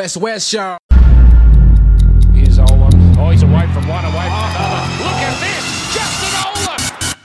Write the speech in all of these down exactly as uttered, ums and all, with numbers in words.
West West Show. Here's Ola. Oh, he's away from one, away from another. Look at this, Justin Ola.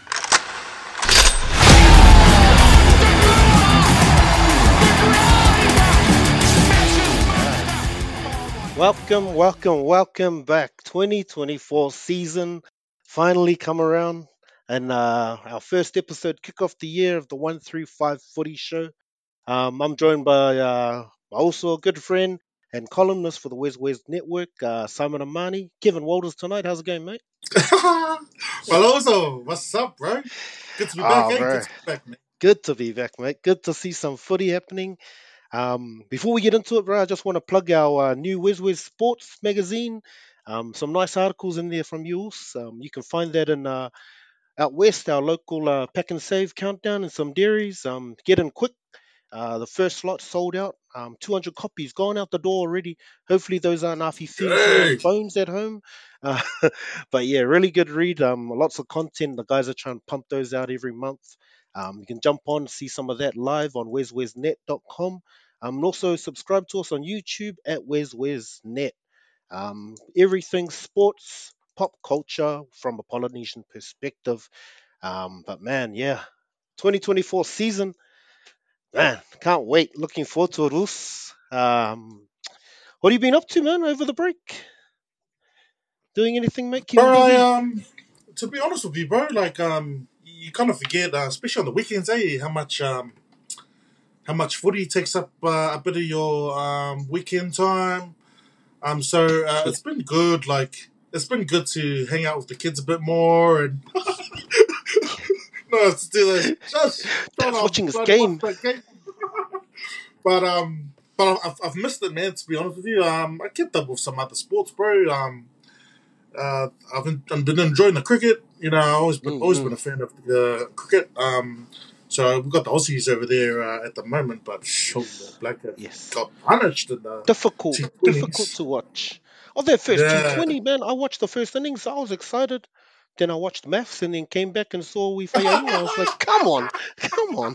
Welcome, welcome, welcome back. twenty twenty-four season finally come around, and uh, our first episode kick off the year of the one through five Footy Show. Um, I'm joined by uh, also a good friend and columnist for the Wes Wes Network, uh, Simon Amani. Kevin Walters tonight. How's it going, mate? Well, also, what's up, bro? Good to be back, Oh, eh? bro. Good to be back, man. Good to be back, mate. Good to see some footy happening. Um, before we get into it, bro, I just want to plug our uh, new Wes Wes Sports magazine. Um, some nice articles in there from you. Um, you can find that in uh, out west, our local uh, pack and save countdown and some dairies. Um, get in quick. Uh, the first slot sold out. Um, two hundred copies gone out the door already. Hopefully those aren't Afi feeding someone's Hey. phones at home. Uh, but yeah, really good read. Um, lots of content. The guys are trying to pump those out every month. Um, you can jump on see some of that live on wes wes net dot com. Um, and also subscribe to us on YouTube at wes wes net. Um, everything sports, pop culture from a Polynesian perspective. Um, but man, yeah, twenty twenty-four season. Man, can't wait. Looking forward to it, Us. Um, what have you been up to, man, over the break? Doing anything, mate? Keeping Bro, I, busy? um, to be honest with you, bro, like, um, you kind of forget, uh, especially on the weekends, eh, how much, um, how much footy takes up uh, a bit of your um, weekend time. Um, so uh, it's been good. Like, it's been good to hang out with the kids a bit more and. No, it's still a, just trying to Watching this bloody game. watch that game. But um, but I've, I've missed it, man. To be honest with you, um, I kept up with some other sports, bro. Um, uh, I've been, I've been enjoying the cricket. You know, I've always been Mm, always mm. been a fan of the cricket. Um, so we've got the Aussies over there uh, at the moment, but shoot, the Black Caps Yes. got punished in the Difficult, T difficult twenties. to watch. Oh, their first Yeah. T twenty, man. I watched the first innings. I was excited. Then I watched maths and then came back and saw we Fayainga. I was like, come on, come on.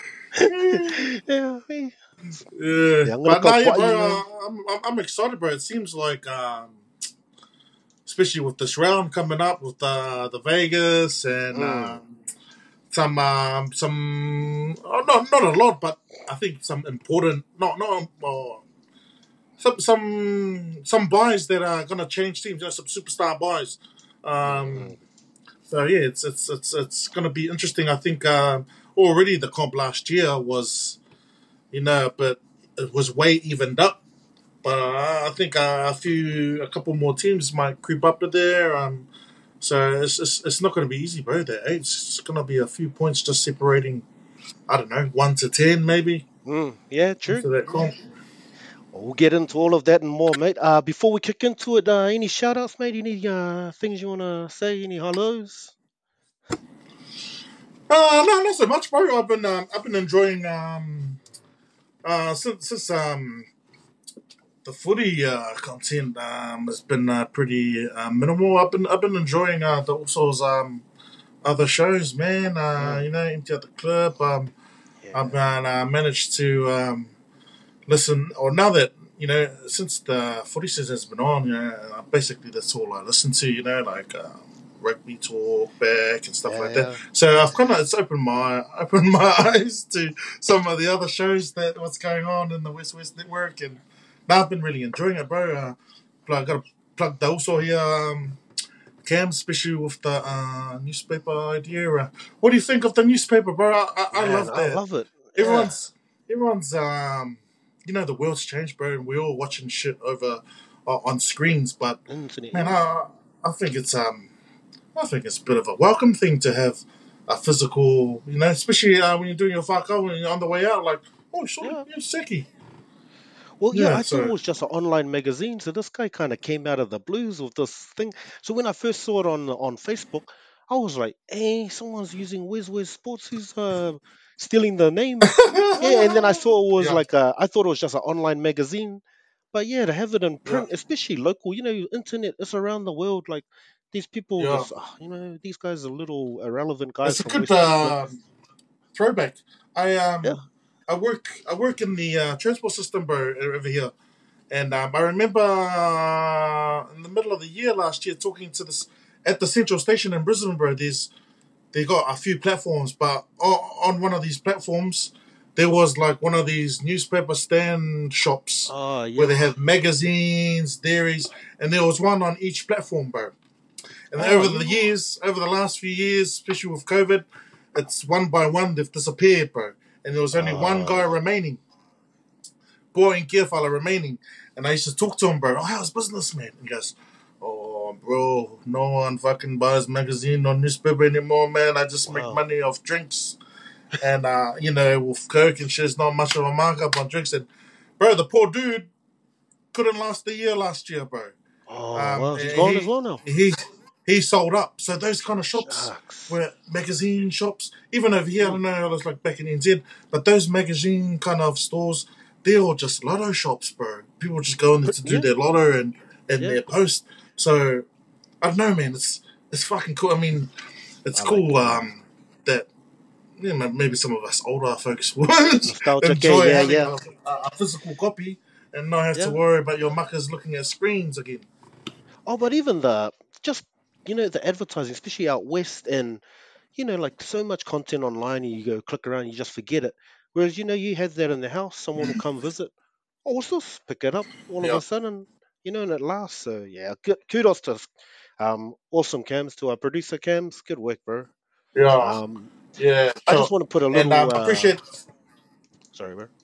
yeah, hey. Yeah, Yeah, I'm gonna but go now, yeah, Hawaii, bro, man. uh, I'm, I'm I'm excited, bro. It seems like, um, especially with this round coming up with uh, the Vegas and Mm. um, some um, some oh, not not a lot, but I think some important not not uh, some some some buys that are gonna change teams. You know, some superstar buys. Um, Mm. so yeah, it's it's it's it's gonna be interesting. I think uh, already the comp last year was, you know, but it was way evened up. But uh, I think uh, a few, a couple more teams might creep up to there. Um, so it's it's, it's not going to be easy, bro. There, eh? It's going to be a few points just separating. I don't know, one to ten maybe. Mm. Yeah, true. After that comp. Well, we'll get into all of that and more, mate. Uh, before we kick into it, uh, any shout outs, mate? Any uh, things you want to say? Any hellos? Uh, no, not so much, bro. I've been um, I've been enjoying um, uh, since since um, the footy uh, content um, has been uh, pretty uh, minimal. I've been I've been enjoying uh, the Usos um, other shows, man. Uh, Mm. you know, Empty at the Club. Um, Yeah. I've been, uh, managed to um, listen, or now that, you know, since the footy season has been on, you know, basically that's all I listen to, you know, like um, rugby talk back and stuff Yeah, like yeah. that. So I've kind of, it's opened my opened my eyes to some of the other shows that what's going on in the West West Network, and now I've been really enjoying it, bro. Uh, I got to plug the also here, um, Cam, especially with the uh, newspaper idea. Uh, what do you think of the newspaper, bro? I, I, I Man, love I that. love it. Yeah. Everyone's, everyone's, um, you know, the world's changed, bro, and we're all watching shit over uh, on screens. But Internet. man, yeah. I, I think it's, um, I think it's a bit of a welcome thing to have a physical, you know, especially uh, when you're doing your whakao when you're on the way out, like, oh, sure, Yeah. you're seki. Well, yeah, Yeah, I thought it so was just an online magazine. So this guy kind of came out of the blues with this thing. So when I first saw it on on Facebook, I was like, "Hey, someone's using Wiz Wiz Sports. Who's uh, stealing the name?" Yeah, and then I saw it was yeah, like a, I thought it was just an online magazine. But yeah, to have it in yeah, print, especially local, you know, internet, it's around the world. Like these people yeah. just, ah, you know, these guys are little irrelevant guys It's a from good West Auckland. uh, throwback. I Yeah. um, I work, I work in the uh, transport system, bro, over here. And um, I remember uh, in the middle of the year last year talking to this at the Central Station in Brisbane, bro. There's they got a few platforms, but on one of these platforms, there was like one of these newspaper stand shops Oh, where yeah. they have magazines, dairies, and there was one on each platform, bro. And Oh, over the yeah. years, over the last few years, especially with COVID, it's one by one they've disappeared, bro. And there was only one guy Oh, remaining, boy and gear fella remaining. And I used to talk to him, bro. Oh, how's business, man? He goes, oh, bro, no one fucking buys magazine or newspaper anymore, man. I just make wow. money off drinks. And, uh, you know, with Coke and shit, there's not much of a markup on drinks. And, bro, the poor dude couldn't last a year last year, bro. Oh, Um, well, he's and gone as he, well now. he, he sold up. So those kind of shops Shucks. were magazine shops. Even over here, I don't know how it's like back in N Z, but those magazine kind of stores, they're all just lotto shops, bro. People just go in there Put, to do yeah, their lotto and, and yeah. their post. So, I don't know, man. It's it's fucking cool. I mean, it's I like cool it, man. um, that you know, maybe some of us older folks would Nostalgic, yeah, enjoy yeah, having yeah. a, a physical copy and not have to Yeah. worry about your muckers looking at screens again. Oh, but even the just you know the advertising, especially out west, and you know like so much content online, and you go click around, you just forget it. Whereas you know you have that in the house, someone will come visit. Oh, what's this? Pick it up all of Yeah. a sudden, you know, and it lasts. So yeah, good, kudos to us. Um, awesome cams to our producer cams. Good work, bro. Yeah. Um, Yeah, I just sure. want to put a And little. um, I Uh, appreciate. sorry, bro.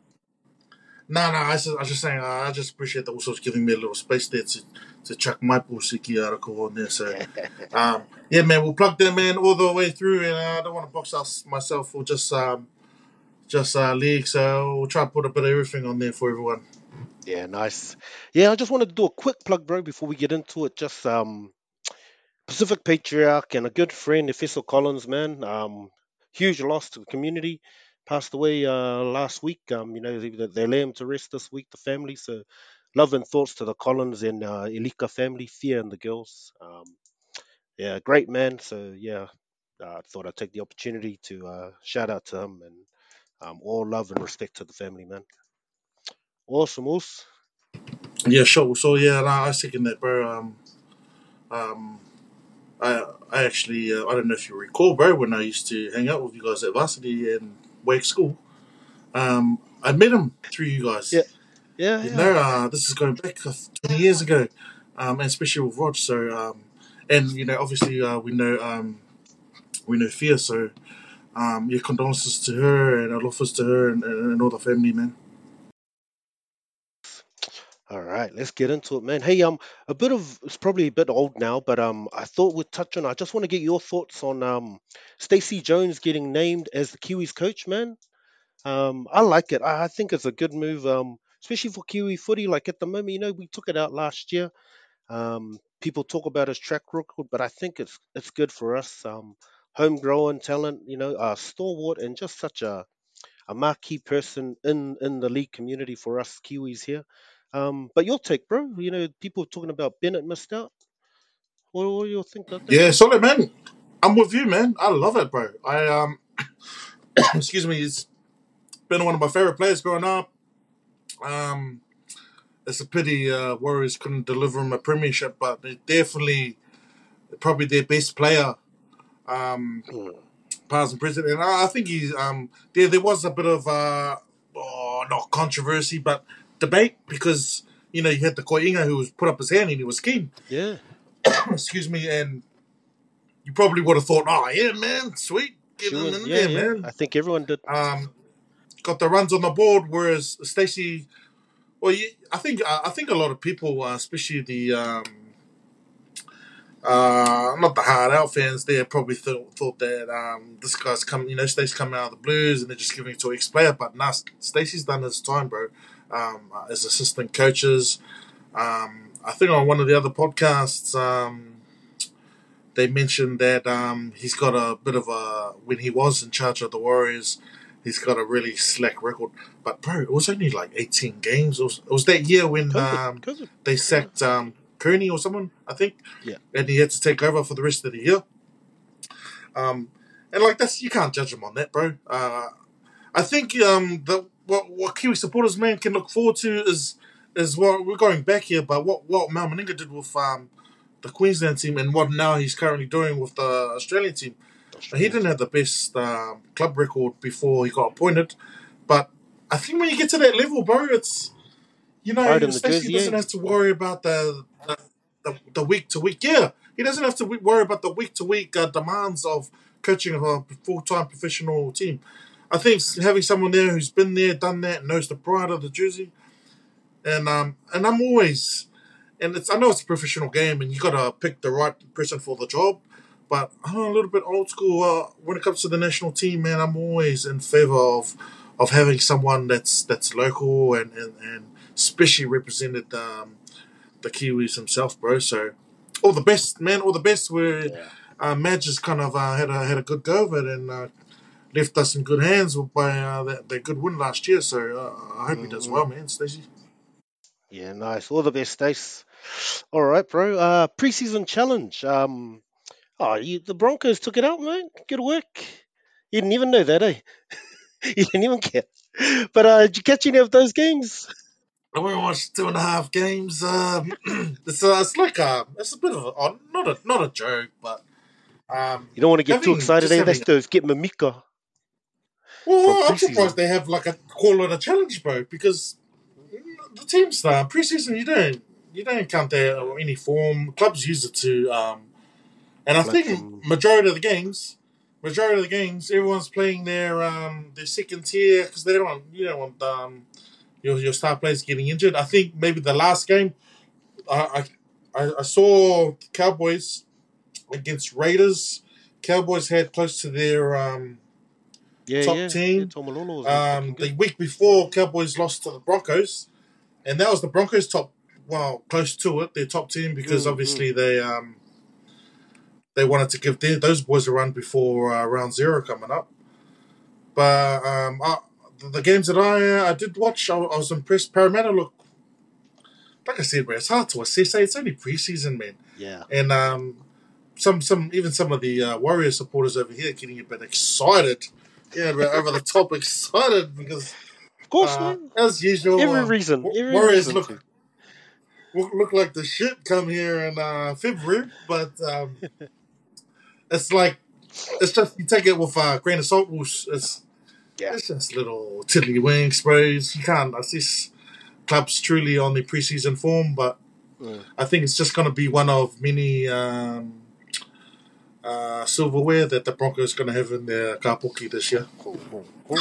No, no, I was just, I was just saying, uh, I just appreciate that also giving me a little space there to, to chuck my Pusiki article on there. So, um, yeah, man, we'll plug them in all the way through, and uh, I don't want to box us myself or just um, just uh, league. So we'll try to put a bit of everything on there for everyone. Yeah, nice. Yeah, I just wanted to do a quick plug, bro, before we get into it. Just um, Pacific Patriarch and a good friend, Efeso Collins, man. Um, huge loss to the community. Passed away uh, last week. Um, you know, they, they lay him to rest this week, the family. So, love and thoughts to the Collins and uh, Elika family, Thea and the girls. Um, yeah, great man. So, yeah, uh, I thought I'd take the opportunity to uh, shout out to him and um, all love and respect to the family, man. Awesome, Us. Yeah, sure. So yeah, no, I second that, bro. Um, um, I I actually uh, I don't know if you recall, bro, when I used to hang out with you guys at varsity and Wake School. Um, I met him through you guys. Yeah, yeah, You yeah. know, uh, this is going back uh, twenty years ago, um, and especially with Rog. So, um, and you know, obviously, uh, we know um, we know Fia. So, um, yeah, condolences to her and aloofas to her and, and, and all the family, man. All right, let's get into it, man. Hey, um, a bit of it's probably a bit old now, but um, I thought we'd touch on. I just want to get your thoughts on um, Stacey Jones getting named as the Kiwis coach, man. Um, I like it. I, I think it's a good move, um, especially for Kiwi footy. Like at the moment, you know, we took it out last year. Um, people talk about his track record, but I think it's it's good for us. Um, homegrown talent, you know, uh, stalwart and just such a a marquee person in in the league community for us Kiwis here. Um, but your take, bro. You know, people talking about Bennett missed out. What, what do you think about that? Yeah, solid, man. I'm with you, man. I love it, bro. I um, excuse me, he's been one of my favorite players growing up. Um, it's a pity uh, Warriors couldn't deliver him a premiership, but they definitely probably their best player. Um, Mm, past and present, and I, I think he's um there. There was a bit of uh oh, not controversy, but debate because you know you had the Koinga who was put up his hand and he was keen. yeah, Excuse me, and you probably would have thought, oh yeah, man, sweet, get she him was. in Yeah, there, yeah. man. I think everyone did. Um, got the runs on the board, whereas Stacey, well, you, I think uh, I think a lot of people, uh, especially the um, uh, not the hard out fans, they probably thought thought that um, this guy's come, you know, Stacey's coming out of the Blues and they're just giving it to ex player. But nah, Stacey's done his time, bro. Um, as assistant coaches, um, I think on one of the other podcasts, um, they mentioned that um, he's got a bit of a when he was in charge of the Warriors, he's got a really slack record. But bro, it was only like eighteen games. It was, it was that year when COVID, um, COVID. they Yeah, sacked um, Kearney or someone, I think, yeah. and he had to take over for the rest of the year. Um, and like that's you can't judge him on that, bro. Uh, I think um, the what what Kiwi supporters man can look forward to is is what we're going back here, but what what Mal Meninga did with um the Queensland team and what now he's currently doing with the Australian team. He didn't have the best um, club record before he got appointed, but I think when you get to that level, bro, it's you know, Pride in the especially jersey, he doesn't eh? have to worry about the the, the, the week to week. Yeah, he doesn't have to we- worry about the week to week demands of coaching a full time professional team. I think having someone there who's been there, done that, knows the pride of the jersey, and um, and I'm always, and it's I know it's a professional game, and you got to pick the right person for the job. But I'm a little bit old school uh, when it comes to the national team, man. I'm always in favor of of having someone that's that's local and and, and especially represented um, the Kiwis himself, bro. So all the best, man. All the best. Where Yeah. uh, Madge has kind of uh, had a had a good go of it and uh, left us in good hands by uh, that, that good win last year. So uh, I hope he does Mm-hmm. well, man. Stacey. Yeah, nice. All the best, Stace. All right, bro. Uh, preseason challenge. Um, oh, you, the Broncos took it out, mate. Good work. You didn't even know that, eh? You didn't even care. But uh, did you catch any of those games? I went and watched two and a half games. Um, it's uh, it's like a it's a bit of a oh, not a not a joke, but um, You don't want to get too having excited, just eh? having That's those get Mamika from well, I'm surprised preseason. they have like a call it a challenge, bro, because the teams uh, preseason you don't you don't count their or any form. Clubs use it to um, and I Like think some, majority of the games, majority of the games, everyone's playing their um their second tier because they don't want you don't want um your your star players getting injured. I think maybe the last game I I, I saw Cowboys against Raiders. Cowboys had close to their um, yeah, top yeah, yeah. team. Tomalolo was looking Um, the good. week before, Cowboys lost to the Broncos, and that was the Broncos' top, well, close to it, their top team because Mm, mm. obviously they um, they wanted to give their, those boys a run before uh, round zero coming up. But um, I, the games that I uh, I did watch, I, I was impressed. Parramatta look, like I said, man, it's hard to assess. eh? It's only preseason, man, Yeah. and um, some some even some of the uh, Warrior supporters over here getting a bit excited, yeah, but over the top excited because Of course, uh, man. as usual, Every um, reason. Wa- Every Warriors reason to. look look look like the shit come here in uh, February, but um, it's like it's just you take it with a uh, grain of salt. It's it's Yeah. it's just little tiddlywinks, bro. You can't assess clubs truly on the preseason form, but Mm. I think it's just going to be one of many. Um, Uh, silverware that the Broncos going to have in their kapuki this year. Cool, cool, cool.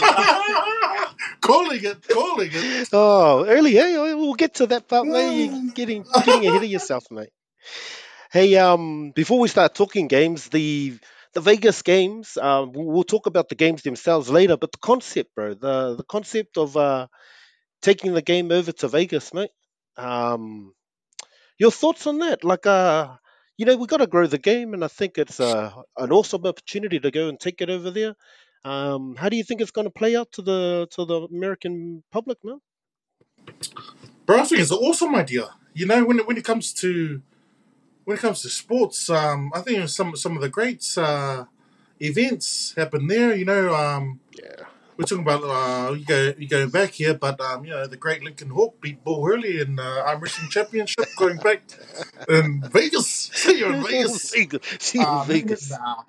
calling it, calling it. Oh, early, hey, we'll get to that part, mate. You're getting getting ahead of yourself, mate. Hey, um, before we start talking games, the the Vegas games, uh, we'll we'll talk about the games themselves later. But the concept, bro, the the concept of uh, taking the game over to Vegas, mate. Um, your thoughts on that? Like, uh, you know, we got to grow the game, and I think it's uh, an awesome opportunity to go and take it over there. Um, how do you think it's going to play out to the to the American public, man? Bro, I think it's an awesome idea. You know, when it, when it comes to when it comes to sports, um, I think some some of the great uh, events happen there. You know, um, Yeah. we're talking about uh, you go you going back here, but um, you know, the great Lincoln Hawk beat Bull Hurley in uh, arm wrestling championship going back in Vegas. See you in Vegas. Vegas. See you in Um, Vegas. nah,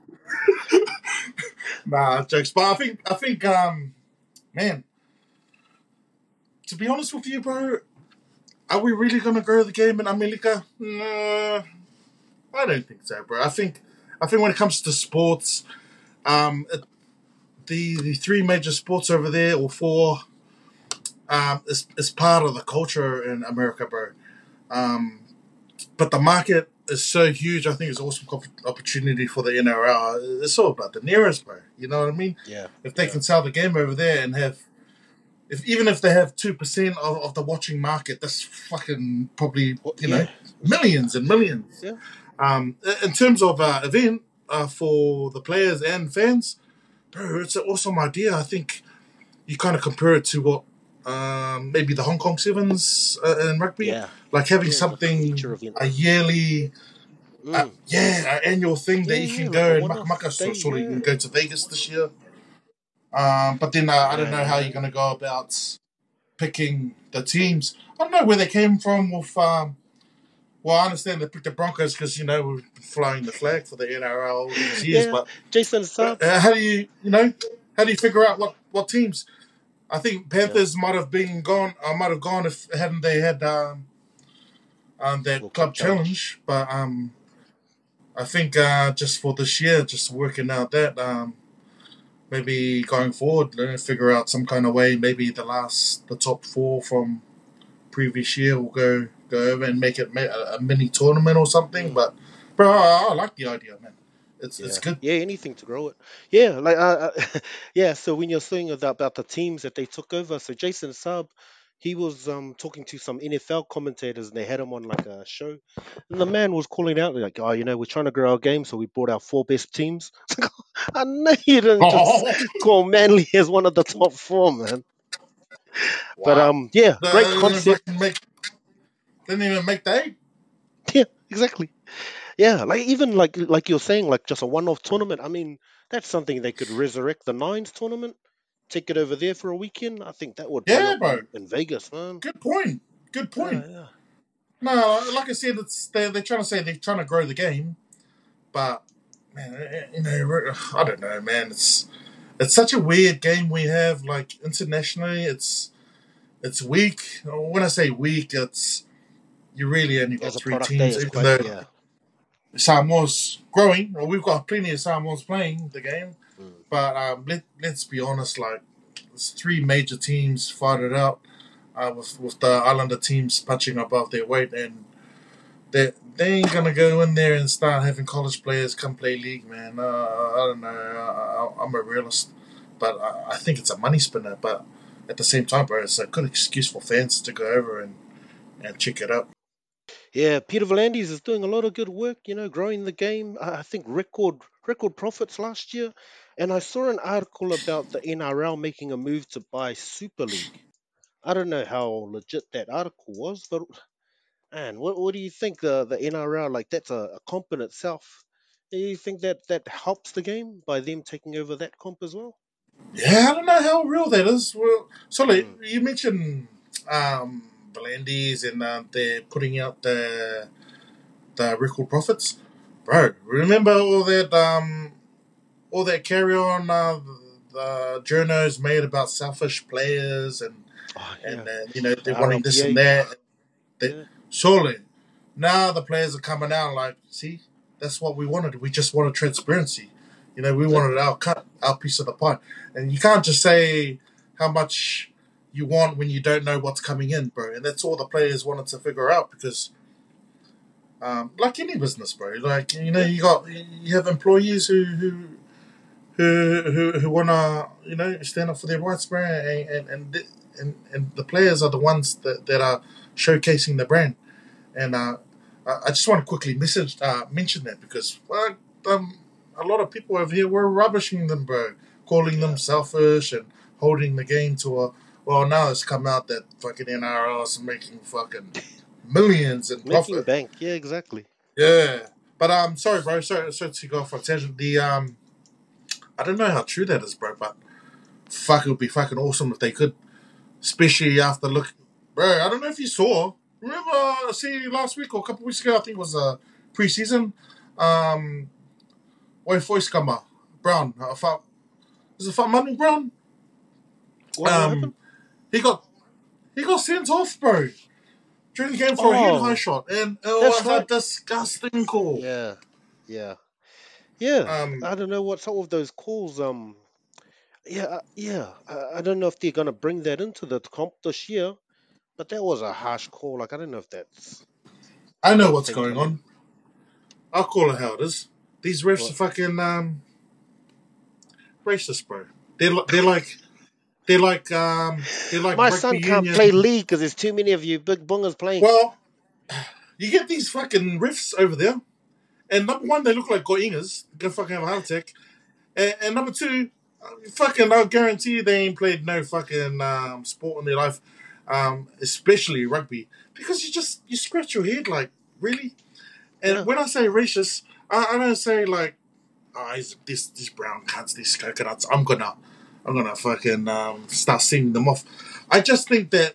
nah, jokes. But I think I think um, man, to be honest with you, bro, are we really gonna grow the game in America? Nah, I don't think so, bro. I think I think when it comes to sports, um, it, the the three major sports over there or four, um, is is part of the culture in America, bro. Um, but the market is so huge. I think it's an awesome op- opportunity for the N R L. It's all about the nearest, bro. You know what I mean? Yeah. If they Yeah. can sell the game over there and have if even if they have two percent of, of the watching market, that's fucking probably Well, you know yeah. millions and millions. Yeah. Um, in terms of uh, event uh, for the players and fans, bro, it's an awesome idea. I think you kind of compare it to what um, maybe the Hong Kong Sevens uh, in rugby, Yeah. like having Yeah. Like a something feature event. a yearly. Uh, Mm. yeah, an annual thing Yeah. that you Yeah. can Like go a and one-off maka so day. sort of you Yeah. can go to Vegas this year. Um, but then uh, I don't Yeah. know how Yeah. you're going to go about picking the teams. I don't know where they came from with. Um, well, I understand they picked the Broncos because you know we've been flying the flag for the N R L all these years. Yeah, But Jason Saab. uh, how do you, you know, how do you figure out what, what teams? I think Yeah, Panthers might have been gone. I might have gone if hadn't they had um, um their World club Cup challenge. challenge. But um, I think uh, just for this year, just working out that um. Maybe going forward, you know, figure out some kind of way. Maybe the last, the top four from previous year will go go over and make it ma- a, a mini tournament or something. Mm. But bro, I, I like the idea, man. It's it's Yeah, good. yeah, anything to grow it. Yeah, like uh, uh, yeah. So when you're saying about, about the teams that they took over, so Jason Saab, he was um talking to some N F L commentators, and they had him on like a show, and the man was calling out like, oh, you know, we're trying to grow our game, so we brought our four best teams. I know you didn't just Oh call Manly as one of the top four, man. But wow! um, yeah, The, great uh, concept. fucking make didn't even make the eight. Yeah, exactly. Yeah, like even like like you're saying, like just a one-off tournament. I mean, that's something they could resurrect the Nines tournament, take it over there for a weekend. I think that would blow Yeah, up bro. in, in Vegas, man. Good point. Good Yeah, point. yeah, No, like I said, it's they they're trying to say they're trying to grow the game, but man, you know, I don't know, man. It's it's such a weird game we have. Like internationally, it's it's weak. When I say weak, it's you really only got as a three product day, teams, it's even quite though yeah. Samoa's growing. Well, we've got plenty of Samoans playing the game, Mm. but um, let let's be honest, like it's three major teams fight it out uh, with with the Islander teams punching above their weight, and they they ain't gonna go in there and start having college players come play league, man. Uh, I don't know. I, I, I'm a realist, but I, I think it's a money spinner. But at the same time, bro, it's a good excuse for fans to go over and, and check it out. Yeah, Peter Volandis is doing a lot of good work, you know, growing the game. I I think record record profits last year, and I saw an article about the N R L making a move to buy Super League. I don't know how legit that article was, but man, what what do you think the the N R L like? That's a, a comp in itself. Do you think that that helps the game by them taking over that comp as well? Yeah, I don't know how real that is. Well, so like, Mm. you mentioned um, Volandis and uh, they're putting out the the record profits, bro. Remember all that um, all that carry on uh, the journos made about selfish players and Oh and yeah, uh, you know the they're wanting this and R L P A. that. They, Yeah, surely now the players are coming out like, see, that's what we wanted. We just wanted transparency. You know, we wanted exactly. our cut, our piece of the pie, and you can't just say how much you want when you don't know what's coming in, bro. And that's all the players wanted to figure out because, um, like any business, bro, like you know, Yeah, you got you have employees who who who who, who want to you know stand up for their rights, bro, and and and, and, and the players are the ones that, that are showcasing the brand. And uh, I I just want to quickly message uh, mention that because well, um, a lot of people over here were rubbishing them, bro, calling them yeah, selfish and holding the game to a. Well, now it's come out that fucking N R L is making fucking millions in making profit. bank. Yeah, exactly. Yeah, but um, sorry, bro. Sorry, sorry to go off on a tangent. The um, I don't know how true that is, bro. But fuck, it would be fucking awesome if they could, especially after look, bro. I don't know if you saw. Remember, uh, see last week or a couple weeks ago, I think it was uh, preseason. Um, Oi Foiskama Brown. I thought is it Manu Brown? What what happened? Um, he got he got sent off, bro, during the game for a head high Oh, shot, and it that's was a right. disgusting call. Yeah, yeah, yeah. Um, I don't know what's up with those calls. Um, yeah, uh, yeah. I, I don't know if they're gonna bring that into the comp this year, but that was a harsh call. Like I don't know if that's I know if what's they going come in. on. I'll call it how it is. These refs are What? fucking um, racist, bro. They're li- they're like they're like um they're like My rugby son can't union. play league because there's too many of you big bungers playing. Well, you get these fucking refs over there, and number one, they look like goingas. They're gonna fucking have a heart attack. And, and number two, uh, fucking, I'll guarantee you they ain't played no fucking um, sport in their life, um, especially rugby, because you just you scratch your head like, really. And Yeah, when I say racist, I, I don't say like, oh, he's, this these brown cunts, these coconuts. I'm gonna, I'm gonna fucking um, start singing them off. I just think that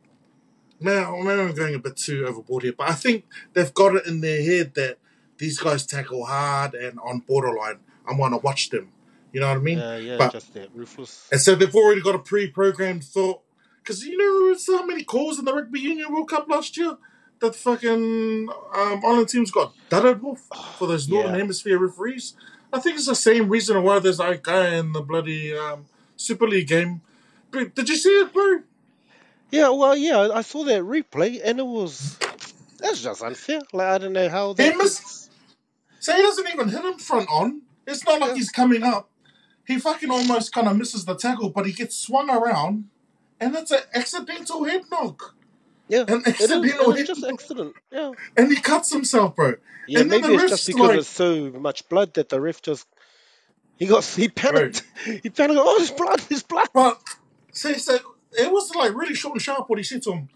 man, maybe I'm going a bit too overboard here, but I think they've got it in their head that these guys tackle hard and on borderline. I'm gonna watch them. You know what I mean? Uh, yeah, But just that ruthless. and so they've already got a pre-programmed thought. Because you know so many calls in the Rugby Union World Cup last year that fucking um, Ireland teams got dudded with for those Northern Yeah. Hemisphere referees. I think it's the same reason why there's that guy in the bloody um, Super League game. But did you see it, bro? Yeah, well, yeah, I I saw that replay and it was that's just unfair. Like I don't know how He that missed. gets. So he doesn't even hit him front on. It's not like Yeah, he's coming up. He fucking almost kind of misses the tackle, but he gets swung around, and it's an accidental head knock. yeah, An it is, accidental and it's head just knock. accident. Yeah, And he cuts himself, bro. yeah. And then the Maybe it's just ref's because like, it's so much blood that the ref just he got he bro. panicked. He panicked. Oh, there's blood! There's blood! But, say, so it was like really short and sharp what he said to him.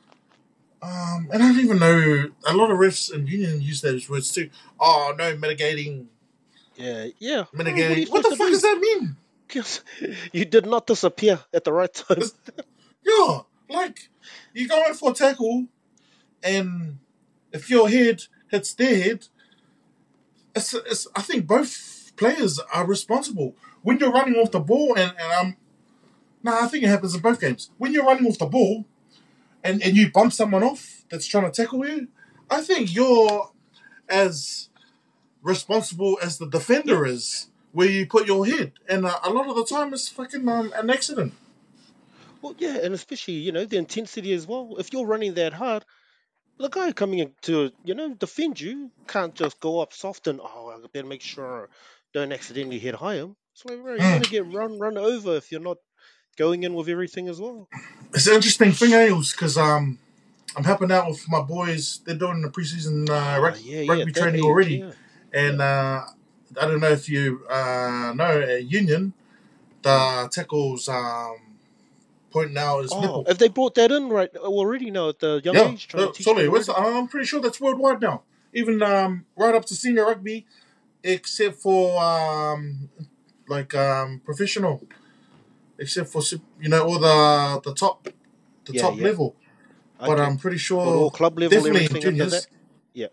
Um, and I don't even know, a lot of refs and union use those words too. Oh, no, mitigating, Yeah, yeah. Oh, what are you mitigating. What supposed the to fuck do? does that mean? Yes, you did not disappear at the right time. It's, yeah, like, you go in for a tackle, and if your head hits their head, it's, it's, I think both players are responsible. When you're running off the ball, and, and um, no, I think it happens in both games. When you're running off the ball, and, and you bump someone off that's trying to tackle you, I think you're as responsible as the defender is where you put your head. And uh, a lot of the time it's fucking um, an accident. Well, yeah, and especially you know the intensity as well. If you're running that hard, the guy coming in to you know defend you can't just go up soft and oh I better make sure I don't accidentally hit high him. So like, bro, you're Mm. gonna get run run over if you're not going in with everything as well. It's an interesting thing, Ailes, because um, I'm helping out with my boys. They're doing the preseason uh, Ah, rug- yeah, yeah, rugby at that training age, already. yeah, yeah. And uh, I don't know if you uh, know, at Union, Mm. the tackles um, point now is Oh, nipple. have they brought that in right already now at the young Yeah, age, trying to so, teach sorry, that what's- already? I'm pretty sure that's worldwide now. Even um, right up to senior rugby, except for um, like um, professional, except for sup- you know all the the top the Yeah, top yeah. level. But Okay. I'm pretty But all sure club level, definitely in everything under that. juniors. Yeah.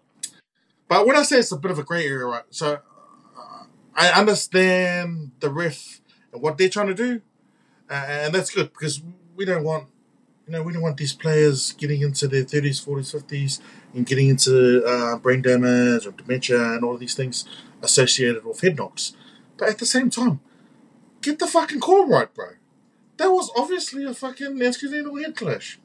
But when I say it's a bit of a grey area, right? So uh, I understand the ref and what they're trying to do, uh, and that's good because we don't want you know we don't want these players getting into their thirties, forties, fifties, and getting into uh, brain damage or dementia and all of these things associated with head knocks. But at the same time, get the fucking call right, bro. That was obviously a fucking accidental head clash.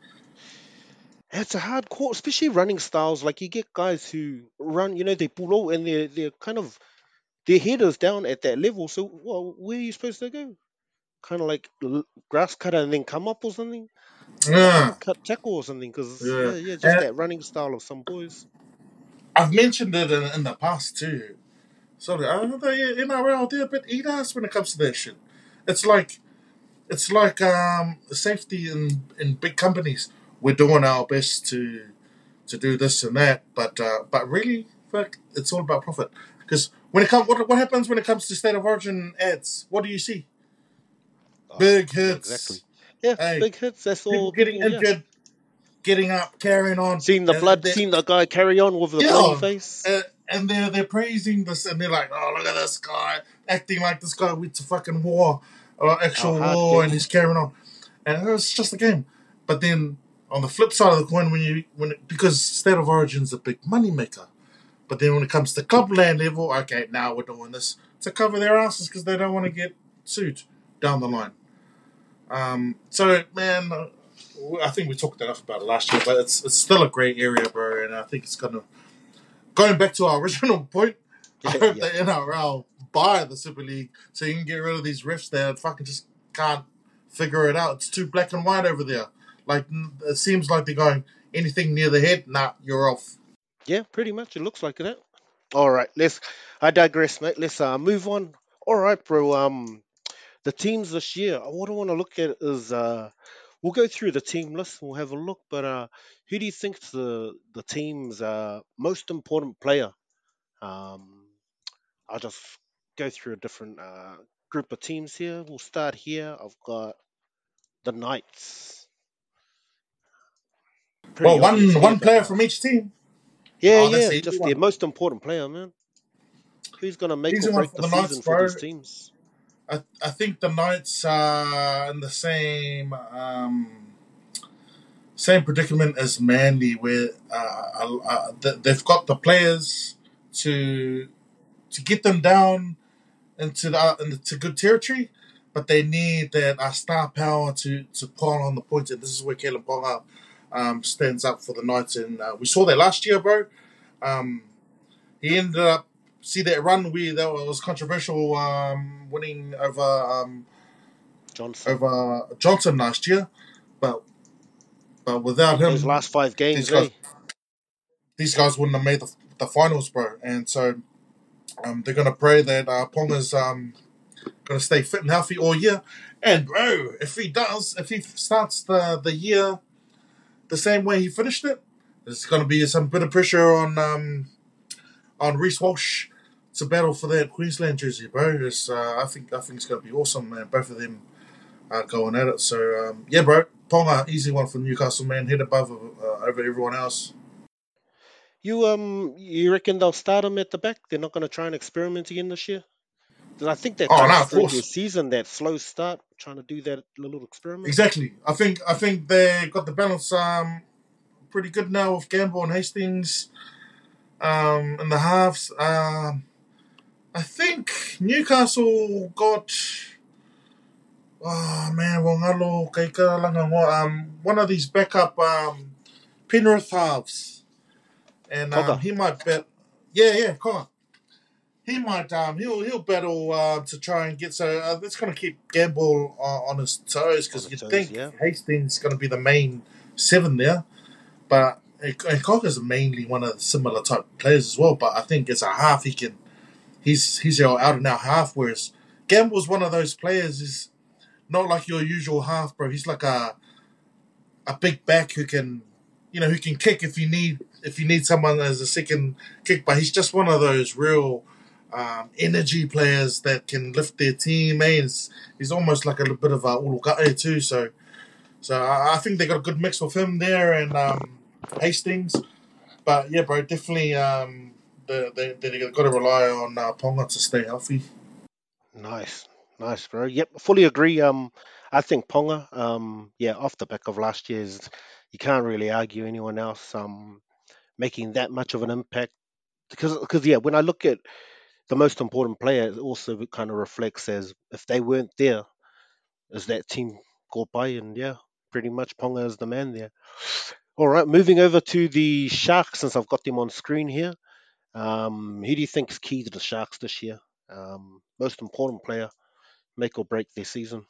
It's a hard call, especially running styles. Like you get guys who run, you know, they pull out and they're they're kind of their head is down at that level. So, well, where are you supposed to go? Kind of like l- grass cutter and then come up or something, like Yeah, uppercut tackle or something. Because yeah. yeah, yeah, just And that running style of some boys. I've mentioned it in, in the past too. Sorry, I know the N R L they're a bit eat ass when it comes to that shit. It's like it's like um safety in in big companies. We're doing our best to to do this and that, but uh, but really, fuck, it's all about profit. Because when it comes, what what happens when it comes to state of origin ads? What do you see? Oh, Big yeah, exactly. hits. Yeah, Hey, big hits. That's people all getting people. Yeah, injured, getting up, carrying on, seeing the and, and blood, they seeing the guy carry on with the bloody yeah, face. uh, and they're they're praising this, and they're like, "Oh, look at this guy acting like this guy went to fucking war, or How actual hard war, and game. he's carrying on." And it's just a game. But then on the flip side of the coin, when you when it, because state of origin's a big money maker, but then when it comes to clubland level, okay, now we're doing this to cover their asses because they don't want to get sued down the line. Um, so man, uh, I think we talked enough about it last year, but it's it's still a great area, bro, and I think it's gonna going back to our original point, I Yeah, hope yeah. the N R L buy the Super League so you can get rid of these refs that fucking just can't figure it out. It's too black and white over there. Like it seems like they're going anything near the head, nah, you're off. Yeah, pretty much. It looks like that. All right, let's. I digress, mate. Let's uh, move on. All right, bro. Um, the teams this year. What I want to look at is uh, we'll go through the team list. We'll have a look. But uh, who do you think's the the team's uh most important player? Um, I'll just go through a different uh group of teams here. We'll start here. I've got the Knights. Pretty Well, obvious one here, one but player uh, from each team. yeah, Oh, that's yeah, the easy just the one. most important player, man. Who's gonna make or Easy one break for the the Knights, season for these bro. teams? I I think the Knights are in the same um, same predicament as Manly, where uh, uh, uh, th- they've got the players to to get them down into the uh, into good territory, but they need that uh, star power to to pile on the points, and this is where Caleb Ponga um, stands up for the Knights, and uh, we saw that last year, bro. Um, he ended up see that run we that was controversial, um, winning over um, Johnson. over Johnson last year, but but without him, Those last five these games, guys eh? these guys wouldn't have made the, the finals, bro. And so um, they're gonna pray that uh, Ponga's um, gonna stay fit and healthy all year. And bro, if he does, if he starts the the year the same way he finished it, there's gonna be some bit of pressure on um, on Reece Walsh to battle for that Queensland jersey, bro. It's, uh, I think I think it's gonna be awesome, man. Both of them are going at it. So um, yeah, bro, Ponga, easy one for Newcastle, man. Head above uh, over everyone else. You um, you reckon they'll start him at the back? They're not gonna try and experiment again this year? 'Cause I think that Oh kind of no, of screwed their course, season. That slow start, trying to do that little experiment. exactly. I think I think they got the balance um, pretty good now with Gamble and Hastings um, in the halves. Um, I think Newcastle got. Oh man, Wangalo, Keika, Langango, um, one of these backup um, Penrith halves, and um, Cogger. he might bet. Yeah, yeah, come on. He might um he'll he'll battle uh, to try and get so uh, that's going to keep Gamble uh, on his toes On because the you'd toes, think yeah. Hastings is going to be the main seven there, but and Cogger's mainly one of the similar type players as well. But I think as a half he can he's he's your out and out half, whereas Gamble's one of those players is not like your usual half, bro. He's like a a big back who can, you know, who can kick if you need if you need someone as a second kick. But he's just one of those real um, energy players that can lift their team. Eh? He's, he's almost like a little bit of a Uluga'e too. So, so I, I think they got a good mix with him there and um, Hastings. But yeah, bro, definitely um, they they they got to rely on uh, Ponga to stay healthy. Nice, nice, bro. Yep, fully agree. Um, I think Ponga. Um, yeah, off the back of last year's, you can't really argue anyone else. Um, making that much of an impact because because yeah, when I look at the most important player, it also kind of reflects as if they weren't there, as that team go by, and yeah, pretty much Ponga is the man there. All right, moving over to the Sharks since I've got them on screen here. Um, who do you think is key to the Sharks this year? Um, most important player, make or break their season.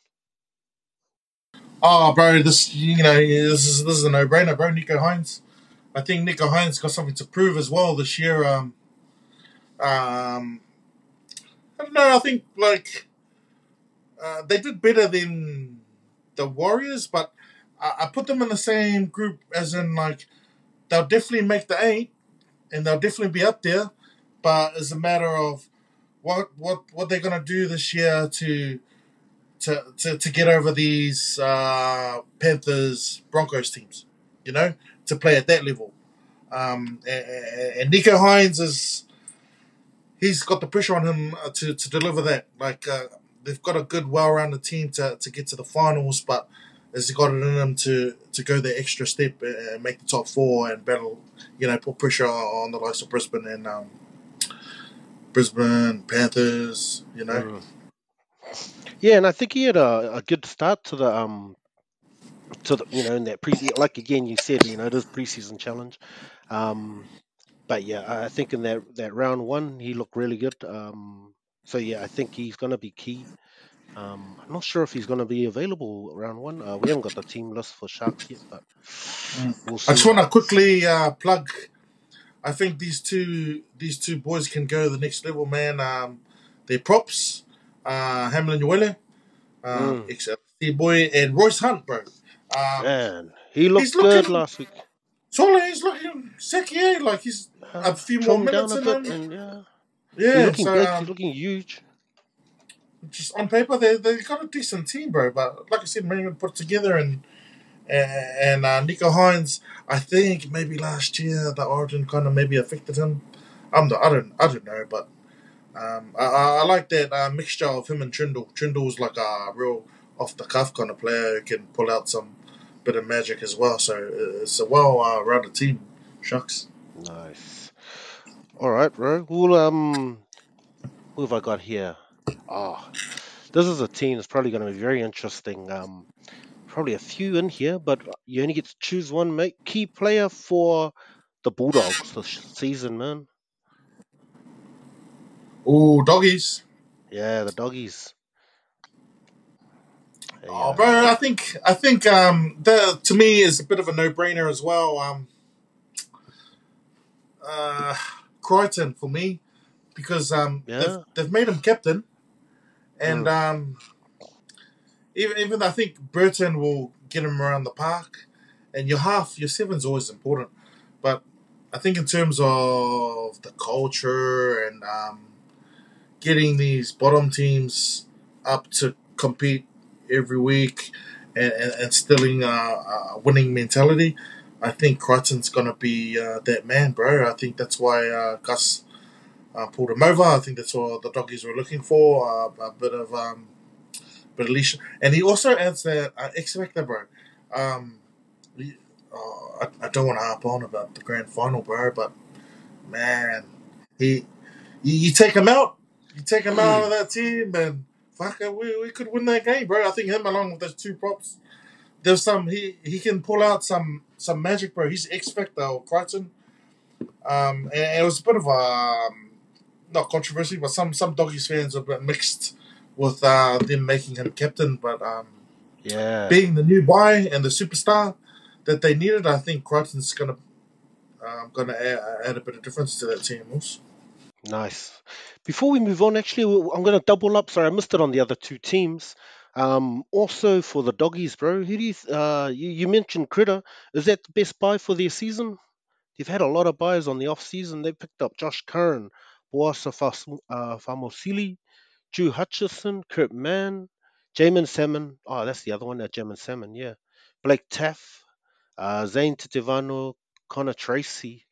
Oh, bro, this you know this is this is a no brainer, bro. Nico Hines. I think Nico Hines got something to prove as well this year. Um, um, I don't know. I think like uh, they did better than the Warriors, but I, I put them in the same group as in like they'll definitely make the eight and they'll definitely be up there. But it's a matter of what what what they're gonna do this year to to to, to get over these uh, Panthers Broncos teams. You know, to play at that level. Um, and, and Nico Hines is he's got the pressure on him uh, to, to deliver that. Like uh, they've got a good, well-rounded team to, to get to the finals, but has he got it in him to, to go the extra step and make the top four and battle, you know, put pressure on the likes of Brisbane and um, Brisbane Panthers, you know. Mm. Yeah, and I think he had a, a good start to the um to the you know in that pre like again you said you know it is preseason challenge, um but yeah I I think in that that round one he looked really good. Um, so yeah I think he's gonna be key. Um, I'm not sure if he's gonna be available round one. Uh, we haven't got the team list for Sharks yet, but we'll I just see. want to quickly uh, plug. I think these two these two boys can go to the next level, man. Um, they're props. Uh, Hamlin Uele, um, Mm, ex L C boy, and Royce Hunt, bro. Um, man, he he's looked good looking, last week. Solo, he's looking sick, yeah. Like he's Uh, a few more trimmed down minutes a in bit, him. and yeah, he's Yeah, looking so big. He's um, looking huge. just on paper they they got a decent team, bro. But like I said, Manning put it together, and and, and uh, Nico Hines, I think maybe last year the origin kind of maybe affected him. I'm the, I don't I don't know, but um, I, I I like that uh, mixture of him and Trindle. Trindle's like a real off the cuff kind of player who can pull out some bit of magic as well. So uh, it's a well uh, rounded team. Shucks. Nice. All right, bro. Well, um, who have I got here? Oh, this is a team that's probably going to be very interesting. Um, probably a few in here, but you only get to choose one, mate. Key player for the Bulldogs this season, man. Ooh, doggies. Yeah, the doggies. Hey, Oh, uh, bro, I think I think um, that to me is a bit of a no-brainer as well. Um, uh, Crichton for me because um, they've yeah. they've made him captain, and Mm. um, even even I think Burton will get him around the park, and your half your seven's always important, but I think in terms of the culture and um, getting these bottom teams up to compete every week and, and instilling a, a winning mentality, I think Crichton's going to be uh, that man, bro. I think that's why uh, Gus uh, pulled him over. I think that's what the doggies were looking for, uh, a bit of um, bit of leash. And he also adds that uh, X Factor, bro. Um, he- oh, I, I don't want to harp on about the grand final, bro, but man, he you, you take him out, you take him out of that team, and fuck it, we, we could win that game, bro. I think him along with those two props, there's some he he can pull out some some magic, bro. He's X Factor or Crichton. Um, and it was a bit of a um, not controversy, but some some doggies fans are a bit mixed with uh, them making him captain. But um, Yeah. being the new buy and the superstar that they needed, I think Crichton's gonna um, gonna add, add a bit of difference to that team. Also. Nice. Before we move on, actually, w- I'm going to double up. Sorry, I missed it on the other two teams. Um, also for the doggies, bro. Who do you, th- uh, you you mentioned Critter? Is that the best buy for their season? They've had a lot of buys on the off season. They picked up Josh Curran, Boasa Fas- uh, Famosili, Drew Hutchison, Kurt Mann, Jamin Salmon. Oh, that's the other one, that Jamin Salmon. Yeah, Blake Taff, uh, Zane Titivano, Connor Tracy,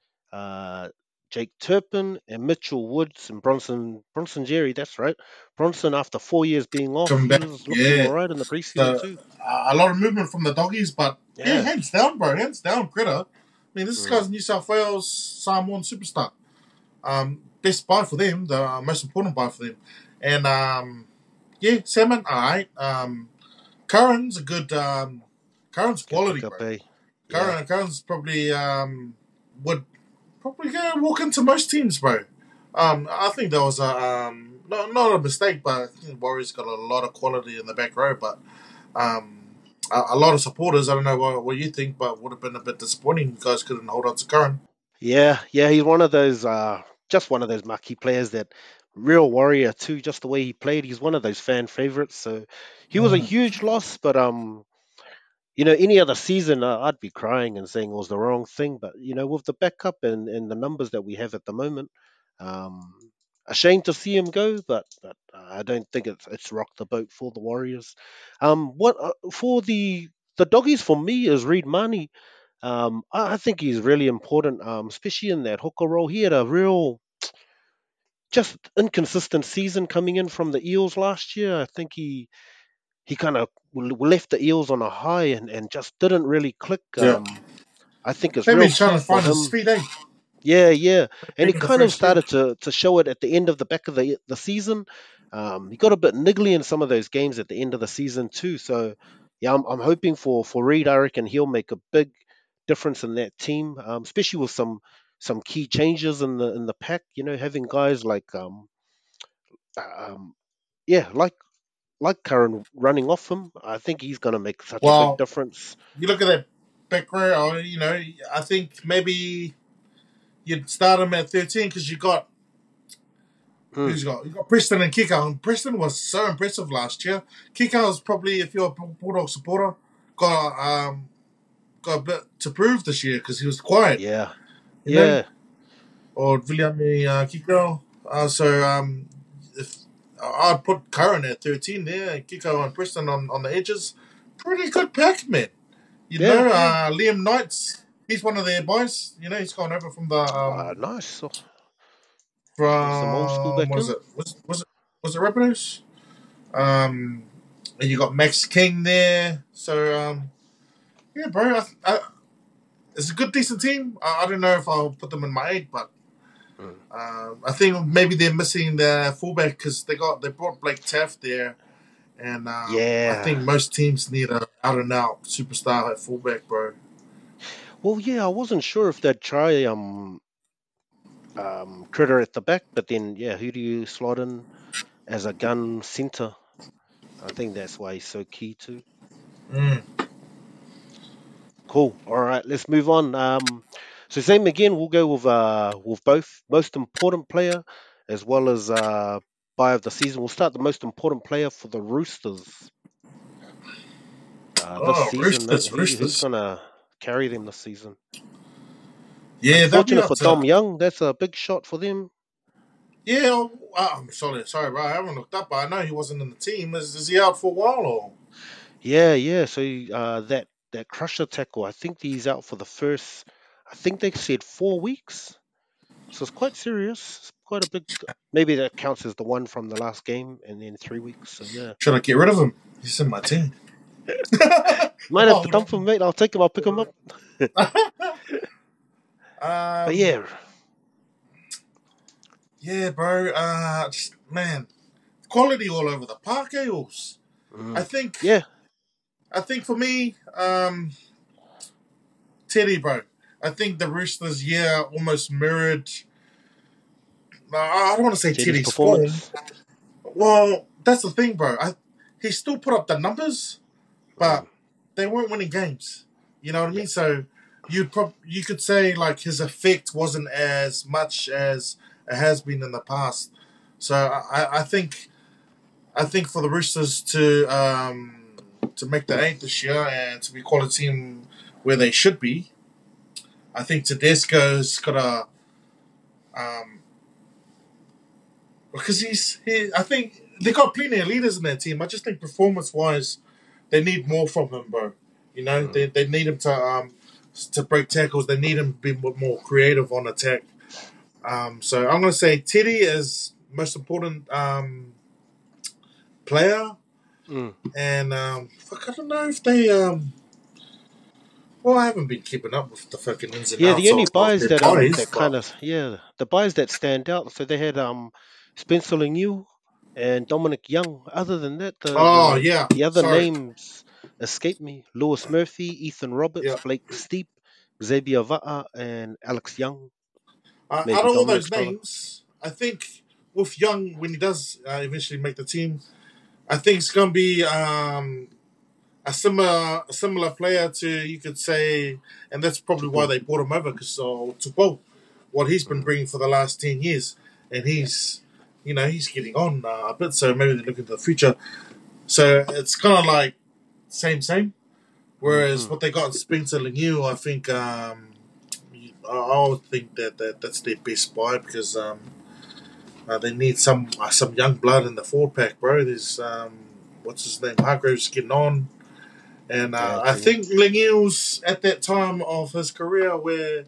uh, Jake Turpin, and Mitchell Woods and Bronson Bronson Jerry. That's right. Bronson, after four years being off, Coming he back, was looking yeah. all right in the preseason So too. uh, a lot of movement from the doggies, but yeah, Yeah. hands down, bro, hands down, Critter. I mean, this Mm. guy's New South Wales Samoan superstar. Um, best buy for them, the uh, most important buy for them, and um, yeah, Salmon, all right. Um, Curran's a good. Um, Curran's Good quality, pickup, bro. eh? Yeah. Curran, Curran's probably um, would probably go walk into most teams, bro. Um, I think that was a um, not not a mistake, but I think Warriors got a lot of quality in the back row, but um, a, a lot of supporters. I don't know what, what you think, but would have been a bit disappointing. You guys couldn't hold on to Curran. Yeah, yeah, he's one of those, uh, just one of those marquee players that real warrior too. Just the way he played, he's one of those fan favorites. So he was a Mm. huge loss, but um, you know, any other season, uh, I'd be crying and saying it was the wrong thing. But you know, with the backup and, and the numbers that we have at the moment, um, ashamed to see him go. But but uh, I don't think it's it's rocked the boat for the Warriors. Um, what uh, for the the doggies for me is Reed Marnie. Um, I, I think he's really important, um, especially in that hooker role. He had a real just inconsistent season coming in from the Eels last year. I think he he kind of left the Eels on a high and, and just didn't really click. Yeah. Um, I think it's Maybe real he's trying key to for find his him. feet, eh? Yeah, yeah, and he Being the kind of first year. started to to show it at the end of the back of the the season. Um, he got a bit niggly in some of those games at the end of the season too. So yeah, I'm, I'm hoping for for Reed. I reckon he'll make a big difference in that team, um, especially with some some key changes in the in the pack. You know, having guys like um, um yeah, like like Curran running off him. I think he's going to make such a big Well, difference. you look at that back row. or, You know, I think maybe you'd start him at thirteen because you got Mm, who's got you got Preston and Kiko. And Preston was so impressive last year. Kiko was probably, if you're a Bulldog supporter, got um got a bit to prove this year because he was quiet. yeah, You know, yeah, or William uh, Kiko. Uh, so um, if I'd put Curran at thirteen there, Kiko and Preston on, on the edges. Pretty good pack, man. You Yeah, know, yeah. uh, Liam Knights, he's one of their boys. You know, he's gone over from the Ah, um nice. So, got some old school from back what is in. it? Was was it was it Rapidos? Um, and you got Max King there. So um, yeah, bro, I, I, it's a good decent team. I, I don't know if I'll put them in my eight, but Mm. uh, I think maybe they're missing their fullback because they got they brought Blake Taft there, and um, I Yeah. think most teams need a out and out superstar at fullback, bro. Well, yeah, I wasn't sure if they'd try um um Critter at the back, but then yeah, who do you slot in as a gun center? I think that's why he's so key too. Mm. Cool. All right, let's move on. Um, so same again. We'll go with uh with both most important player as well as uh buy of the season. We'll start the most important player for the Roosters uh this Oh, season, mate. Roosters, Who who's Roosters. gonna carry them this season? Yeah, they'll be Unfortunate up for to. Dom Young. That's a big shot for them. Yeah, oh, uh, I'm sorry, sorry, bro. I haven't looked up, but I know he wasn't in the team. Is, is he out for a while or? Yeah, yeah. So uh, that that crusher tackle, I think he's out for the first. I think they said four weeks. So it's quite serious. It's quite a big. Maybe that counts as the one from the last game, and then three weeks. So yeah, Should I get rid of him? He's in my team. might have to Hold dump him, mate. I'll take him. I'll pick him up. on. But um, yeah, yeah, bro. Uh, just, man, quality all over the park, Eels. I mm, think, yeah, I think for me, um, Teddy, bro. I think the Roosters' year almost mirrored. Uh, I don't want to say Teddy's Teddy's form. performance. Well, that's the thing, bro. I, he still put up the numbers, but Mm, they weren't winning games. You know what I yeah, mean? So you prob- you could say like his effect wasn't as much as it has been in the past. So I, I think I think for the Roosters to um, to make the eight this year and to be quality team where they should be, I think Tedesco's got to um, because he's he. I think they got plenty of leaders in their team. I just think performance wise, they need more from him, bro. You know, mm, they they need him to um to break tackles. They need him to be more creative on attack. Um, so I'm gonna say Teddy is most important um player, mm. and um, fuck, I don't know if they um. Well, I haven't been keeping up with the fucking ins and Yeah. The outs only of, of buys their that um bodies, that but kind of yeah the buys that stand out. So they had um Spencer Leniu and Dominic Young. Other than that, the oh the yeah, the other sorry, names escape me. Lewis Murphy, Ethan Roberts, yeah. Blake Steep, Xavier Va'a, and Alex Young. Uh, out Maybe of all those Dominic's brother. names, I think with Young when he does uh, eventually make the team, I think it's gonna be um, a similar a similar player to you could say, and that's probably why Tupu. they brought him over because uh, to quote what he's been Mm. bringing for the last ten years, and he's you know he's getting on uh, a bit, so maybe they look into the future. So it's kind of like same same. Whereas Mm-hmm. what they got in Spencer Leniu, I think um, I I would think that, that that's their best buy because um, uh, they need some uh, some young blood in the forward pack, bro. There's um, what's his name, Hargraves getting on. And Yeah, uh, I true. think Lemieux's at that time of his career where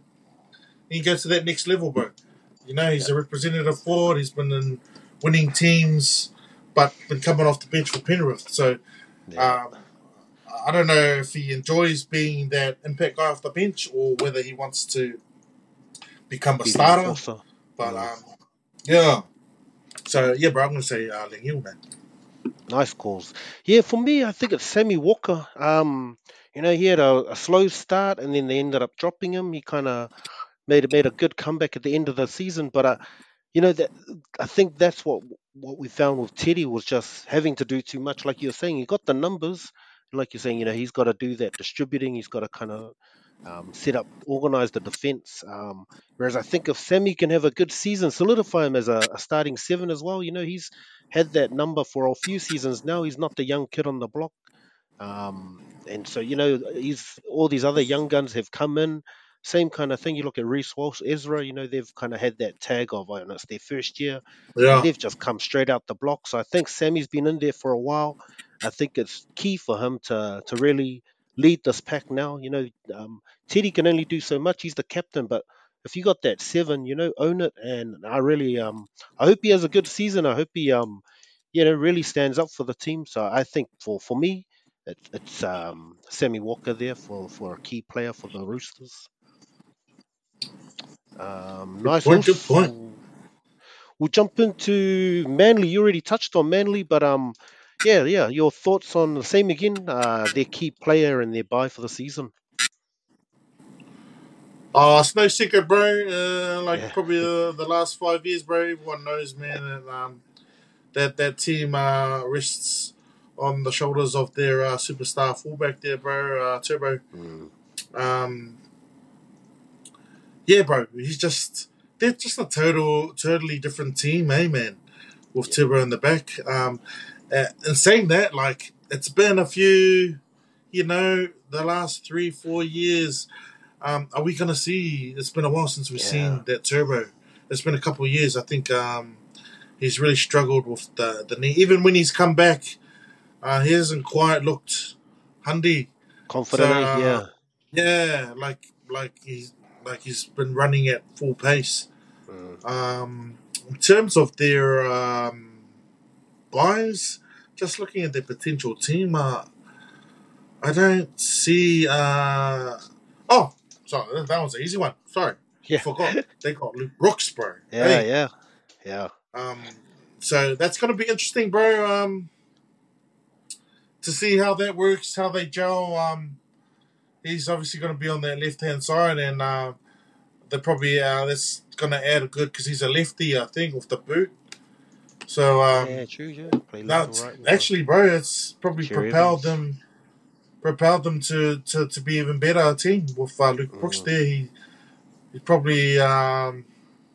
he goes to that next level, bro. You know, he's Yeah, a representative forward. He's been in winning teams, but been coming off the bench for Penrith. So yeah. um, I don't know if he enjoys being that impact guy off the bench or whether he wants to become a Be the starter. enforcer. But Mm. um, yeah. So yeah, bro, I'm gonna say uh, Lemieux, man. Nice calls. Yeah, for me, I think it's Sammy Walker. Um, you know, he had a, a slow start, and then they ended up dropping him. He kind of made a made a good comeback at the end of the season, but uh, you know that I think that's what what we found with Teddy was just having to do too much. Like you're saying, he got the numbers, and like you're saying, you know, he's got to do that distributing. He's got to kind of um, set up, organize the defense. Um, whereas I think if Sammy can have a good season, solidify him as a, a starting seven as well. You know, he's had that number for a few seasons now. He's not the young kid on the block. Um, and so, you know, he's all these other young guns have come in. same kind of thing. You look at Reece Walsh, Ezra. You know, they've kind of had that tag of, oh, it's their first year, and Yeah. they've just come straight out the block. So I think Sammy's been in there for a while. I think it's key for him to to really lead this pack now. You know, um, Teddy can only do so much. He's the captain, but if you got that seven, you know, own it. And I really, um, I hope he has a good season. I hope he, um, you know, really stands up for the team. So I think for for me, it, it's um, Sammy Walker there for for a key player for the Roosters. Um, Good nice. point. Good point. Also, we'll jump into Manly. You already touched on Manly, but um, yeah, yeah. Your thoughts on the same again? Uh, their key player and their buy for the season. Uh, it's no secret, bro. Uh, like Yeah, probably uh, the last five years, bro. Everyone knows, man, and um, that that team uh, rests on the shoulders of their uh, superstar fullback there, bro. Uh, Turbo. mm, Um, yeah, bro. He's just they're just a total, totally different team, eh, man. With yeah, Turbo in the back. Um, uh, and saying that, like it's been a few, you know, the last three, four years. Um, are we going to see? It's been a while since we've yeah. seen that Turbo. It's been a couple of years. I think um, he's really struggled with the, the knee. Even when he's come back, uh, he hasn't quite looked handy. So Confident, eh? uh, Yeah. yeah, like like he's like he's been running at full pace. Mm, Um, in terms of their um, buys, just looking at their potential team, uh, I don't see. Uh, oh, sorry, that was an easy one. Sorry, yeah, forgot. They got Luke Brooks, bro. yeah, Hey, yeah, yeah. um, so that's gonna be interesting, bro. Um, to see how that works, how they gel. Um, he's obviously gonna be on that left hand side, and uh, they're probably uh, that's gonna add a good because he's a lefty, I think, with the boot. So Yeah, um, true. Yeah, play left and that's right. actually, bro, it's probably Cherry propelled Evans. them. propelled them to, to, to be even better team with uh, Luke Brooks Mm, there. He he's probably um,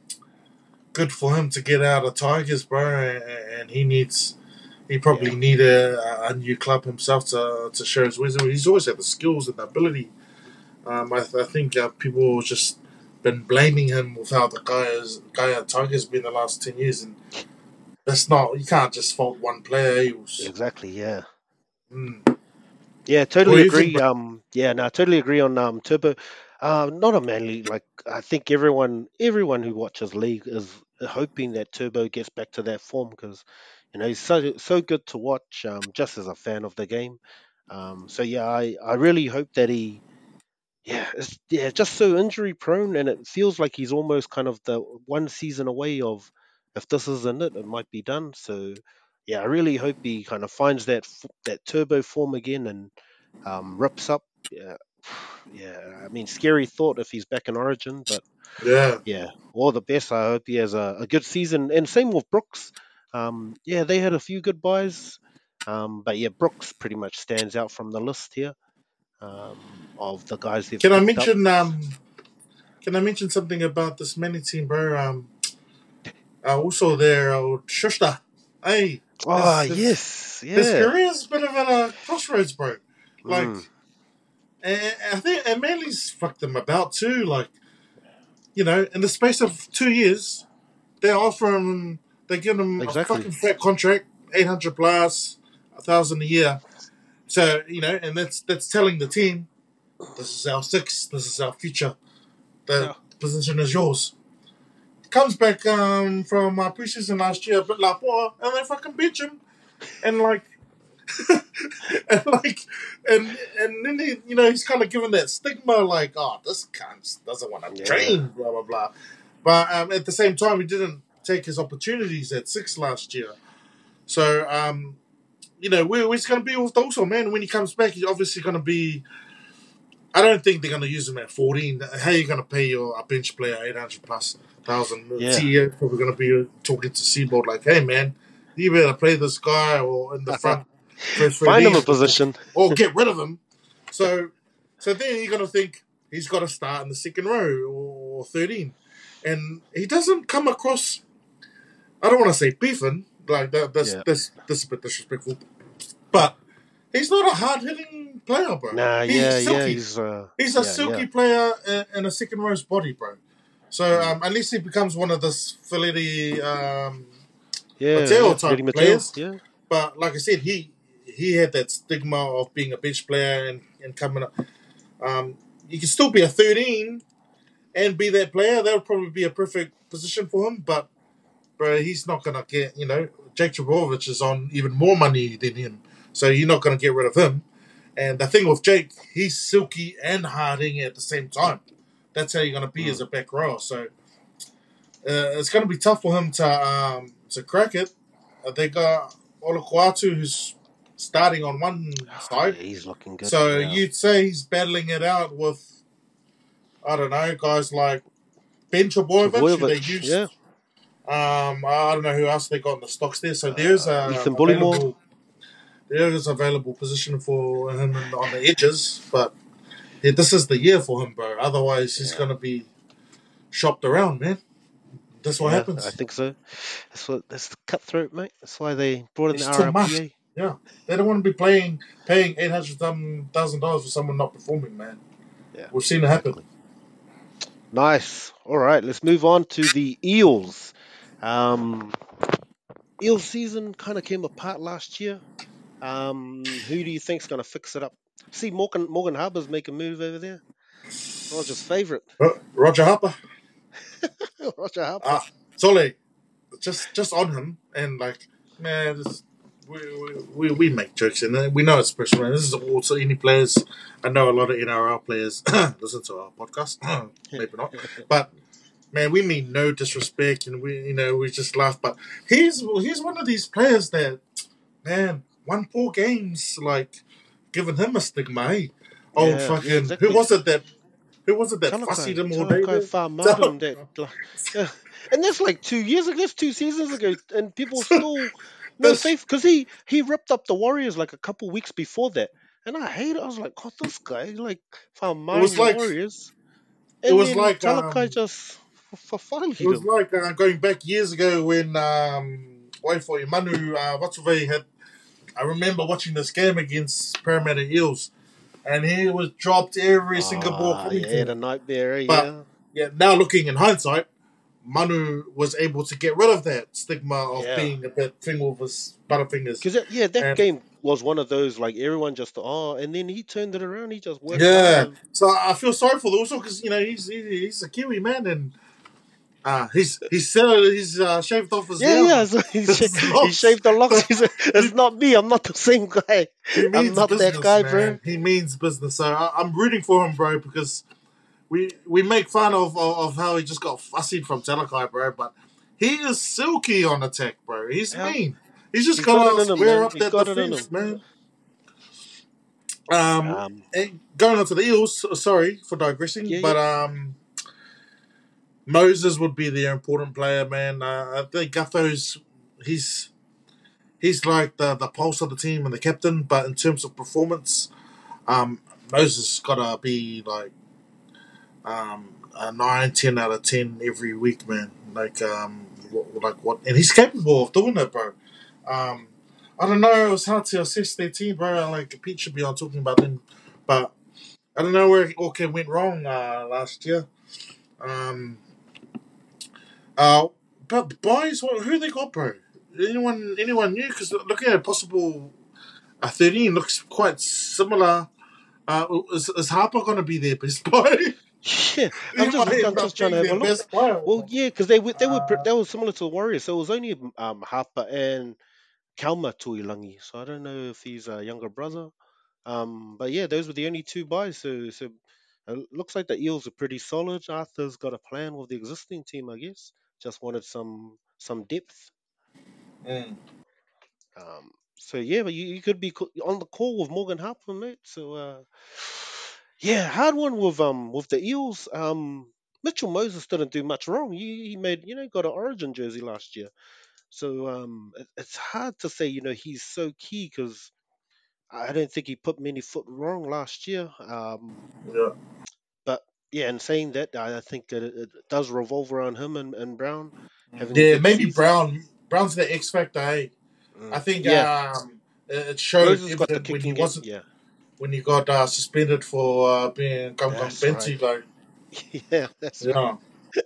good for him to get out of Tigers, bro, and, and he needs he probably yeah, need a, a new club himself to to show his wisdom. He's always had the skills and the ability. Um, I, I think uh, people just been blaming him with how the guy is guy at Tigers been the last ten years, and that's not you can't just fault one player. He was, exactly. Yeah. mm. Yeah, What totally do you think, agree. bro? Um, yeah, no, I totally agree on um Turbo. Uh, not a Manly. Like I think everyone, everyone who watches league is hoping that Turbo gets back to that form because you know he's so so good to watch. Um, just as a fan of the game. Um, so yeah, I I really hope that he yeah, it's, yeah, just so injury prone, and it feels like he's almost kind of the one season away of if this isn't it, it might be done. So, yeah, I really hope he kind of finds that f- that turbo form again and um, rips up. Yeah, yeah. I mean, scary thought if he's back in Origin, but Yeah. yeah, all the best. I hope he has a, a good season, and same with Brooks. Um, yeah, they had a few good buys, um, but yeah, Brooks pretty much stands out from the list here um, of the guys they've Can I picked up. mention um Can I mention something about this Manly team, bro? Um, uh, also there, uh, Shushta. Hey, Oh his his yes, his yeah. career's a bit of a crossroads, bro. Like, Mm, and I think and Manly's fucked them about too. Like, you know, in the space of two years, they offer him, they give him a exactly. fucking fat contract, eight hundred plus, a thousand a year. So you know, and that's that's telling the team, this is our six, this is our future. The Yeah. position is yours. Comes back um, from uh, preseason last year, but like, what? And they fucking bench him, and like, and like, and and then he, you know, he's kind of given that stigma, like, oh, this cunt doesn't want to Yeah. train, blah blah blah. But um, at the same time, he didn't take his opportunities at six last year. So um, you know, where, where's going to be with Doso, man? When he comes back, he's obviously going to be. I don't think they're going to use him at fourteen. How are you going to pay your a bench player eight hundred plus thousand? Yeah. C E O probably going to be talking to Seaboard like, hey, man, you better play this guy or in the front first Find him a thirteen position. or get rid of him. So, so then you're going to think he's got to start in the second row or thirteen. And he doesn't come across, I don't want to say beefing, like that, that's, Yeah. that's, that's a bit disrespectful. But he's not a hard hitting player, bro. Nah, yeah, He's yeah, silky. he's uh, He's a yeah, silky yeah, player in, in a second row's body, bro. So mm. um, at least he becomes one of this Fileti um, yeah, Mateo yeah, type Freddy Mateo, players. yeah, But like I said, he he had that stigma of being a bench player and, and coming up. Um, you can still be a thirteen and be that player. That would probably be a perfect position for him. But bro, he's not gonna get. You know, Jake Trebojevic is on even more money than him, so you're not gonna get rid of him. And the thing with Jake, he's silky and harding at the same time. That's how you're gonna be mm. as a back row. So uh, it's gonna be tough for him to um, to crack it. Uh, they got Olakuatu, who's starting on one side. Yeah, he's looking good. So yeah. you'd say he's battling it out with, I don't know, guys like Ben Trebojevic, who they Trebojevic, used. yeah. Um, I don't know who else they got in the stocks there. So there's Uh, a Ethan Bullymore. available, there is available position for him in- on the edges, but yeah, this is the year for him, bro. Otherwise, he's Yeah. gonna be shopped around, man. That's what Yeah, happens. I think so. That's what that's the cutthroat, mate. That's why they brought in It's the too R L much. P A. Yeah, they don't want to be playing paying eight hundred thousand dollars for someone not performing, man. Yeah, We've seen it happen. exactly. Nice. All right, let's move on to the Eels. Um, Eels season kind of came apart last year. Um, who do you think's going to fix it up? See, Morgan Morgan Harbour's making a move over there. Roger's favourite, Uh, Roger Harper, Roger Harper. ah, Solly, just just on him and like, man, this, we, we we we make jokes and we know it's personal. And this is also any players. I know a lot of N R L players listen to our podcast, maybe not, but man, we mean no disrespect, and we you know we just laugh. But he's he's one of these players that, man, won four games, like giving him a stigma. Eh? Oh, Yeah, yeah, fucking exactly. who was it that who was it that Talakai, fussied him all day? Talakai there? Farmadam, that, like, yeah. And that's like two years ago, that's two seasons ago, and people still no That's- faith because he he ripped up the Warriors like a couple weeks before that, and I hate it. I was like, "God, this guy like found mine was the like- Warriors," it and was then like, Talakai um, just f- f- It was him. like uh, going back years ago when um, wait for you, Manu uh, Watsuve had. I remember watching this game against Parramatta Eels, and he was dropped every single ball Ah, coming yeah, to him. the nightmare, eh, But- yeah. Yeah, now looking in hindsight, Manu was able to get rid of that stigma of Yeah. being a bit finger with his butterfingers. Because yeah, that And- game was one of those like everyone just oh, and then he turned it around. He just worked Yeah, hard. so I feel sorry for those because you know he's he, he's a Kiwi man and uh, he's he's uh, he's uh, shaved off his Yeah, hair. yeah. So he, His sha- he locks. shaved the locks. He said, "It's not me. I'm not the same guy. He I'm means not business, that guy, man. bro." He means business. So I, I'm rooting for him, bro, because we we make fun of, of of how he just got fussied from Talakai, bro, but he is silky on attack, bro. He's Yeah. mean. He's just He's got got it to in him, square man. up He's that got it in defense, man. Um, Um, and going on to the Eels, so- sorry for digressing, Yeah, but um, Moses would be the important player, man. Uh, I think Gutho's he's he's like the the pulse of the team and the captain, but in terms of performance, um, Moses gotta be like um, a nine, ten out of ten every week, man. Like um, what, like what, and he's capable of doing it, bro. Um, I don't know. It was hard to assess their team, bro. Like Pete should be on talking about them, but I don't know where Orca went wrong uh, last year. Um, uh, but boys, what, who they got, bro? Anyone, anyone new? Because looking at a possible uh, thirteen looks quite similar. Uh, is, is Harper going to be their best player? yeah, I'm just, I'm just trying to have a look. Best player. Well, yeah, because they were they were pre- Uh, they were similar to the Warriors, so it was only um Harper and Kalma Tuilangi. So I don't know if he's a younger brother. Um, but yeah, those were the only two buys. So so it looks like the Eels are pretty solid. Arthur's got a plan with the existing team, I guess. Just wanted some some depth. mm. Um, so yeah, but you, you could be co- on the call with Morgan Harper, mate. So uh, yeah, hard one with um with the Eels. Um, Mitchell Moses didn't do much wrong. He, he made you know got an Origin jersey last year. So um, it, it's hard to say you know he's so key because I don't think he put many foot wrong last year. Um, Yeah. but yeah, and saying that, I I think that it, it does revolve around him and, and Brown having Yeah, good maybe seasons. Brown. Brown's the X factor. Hey, Mm. I think Yeah, um, It it showed Moses got the evident when he kicking game. wasn't Yeah, when he got uh, suspended for uh, being Gum Gum that's right. Benty. Like, Yeah, that's right. yeah,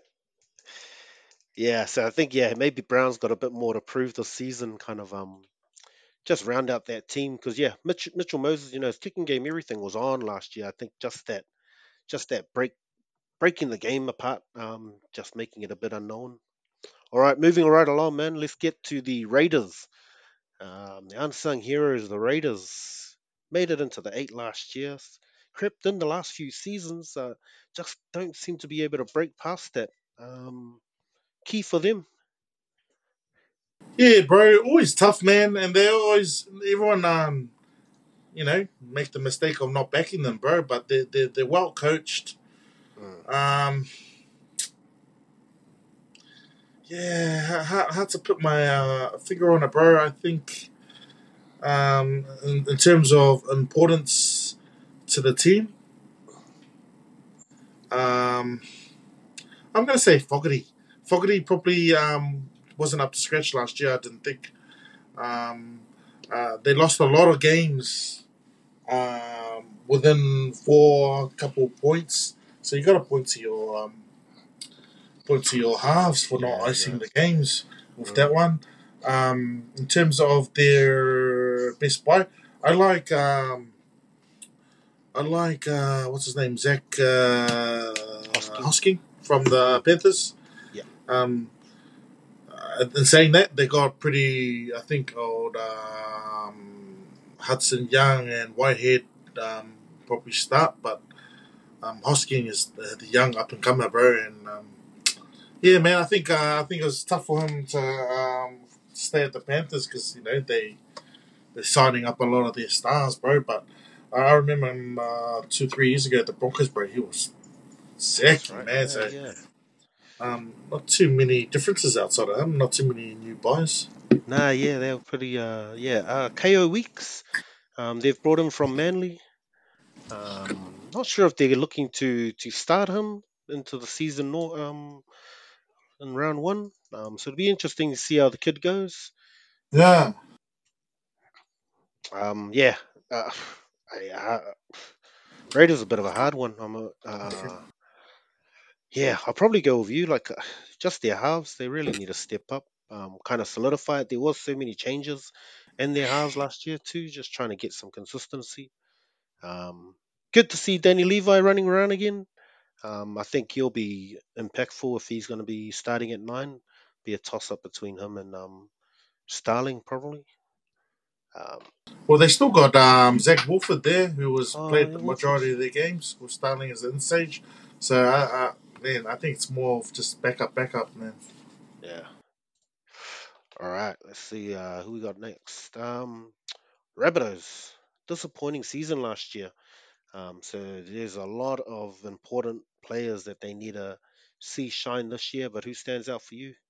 Yeah, so I think yeah maybe Brown's got a bit more to prove this season. Kind of um just round out that team because yeah Mitch, Mitchell Moses, you know, his kicking game, everything was on last year. I think just that just that break breaking the game apart, um, just making it a bit unknown. All right, moving right along, man. Let's get to the Raiders. Um, the unsung heroes, the Raiders, made it into the eight last year. Crept in the last few seasons, uh, just don't seem to be able to break past that. Um, key for them. yeah, bro. Always tough, man, and they always everyone um you know make the mistake of not backing them, bro. But they they they're well coached. Mm. Um, yeah, how, how to put my uh, finger on it, bro? I think um in, in terms of importance to the team, um, I'm gonna say Fogarty. Fogarty probably um wasn't up to scratch last year. I didn't think. Um, uh, they lost a lot of games um, within four couple points. So you got to point to your um, point to your halves for not Yeah, icing yeah. the games with Mm. that one. Um, in terms of their best buy, I like um, I like uh, what's his name, Zach uh, Hosking. Hosking from the Mm. Panthers. Yeah. Um, uh, in saying that, they got pretty, I think, old um, Hudson Young and Whitehead um, probably start, but um, Hosking is the, the young up and comer, bro. And um, yeah, man, I think uh, I think it was tough for him to um, stay at the Panthers because you know they they're signing up a lot of their stars, bro. But I remember him uh, two three years ago at the Broncos, bro. He was That's sick, right. man. Yeah, So yeah. um, not too many differences outside of him. Not too many new buys. Nah, yeah, they were pretty. Uh, yeah. Uh, K O Weeks. Um, they've brought him from Manly. Um, not sure if they're looking to to start him into the season no- um in round one. Um, so it'll be interesting to see how the kid goes. Yeah. Um, yeah, uh, I, uh, Raiders a bit of a hard one. I'm a, uh, yeah, I'll probably go with you. Like uh, just their halves, they really need to step up. Um, kind of solidify it. There was so many changes in their halves last year too. Just trying to get some consistency. Um, good to see Danny Levi running around again. Um, I think he'll be impactful if he's going to be starting at nine. Be a toss up between him and um, Starling probably. Um, Well, they still got um, Zach Wolford there, who was oh, played yeah, the Wolford. majority of their games, was starting as an sage. So, I, I, man, I think it's more of just backup, backup, man. Yeah. All right. Let's see uh, who we got next. Um, Rabbitohs. Disappointing season last year. Um, so there's a lot of important players that they need to see shine this year. But who stands out for you?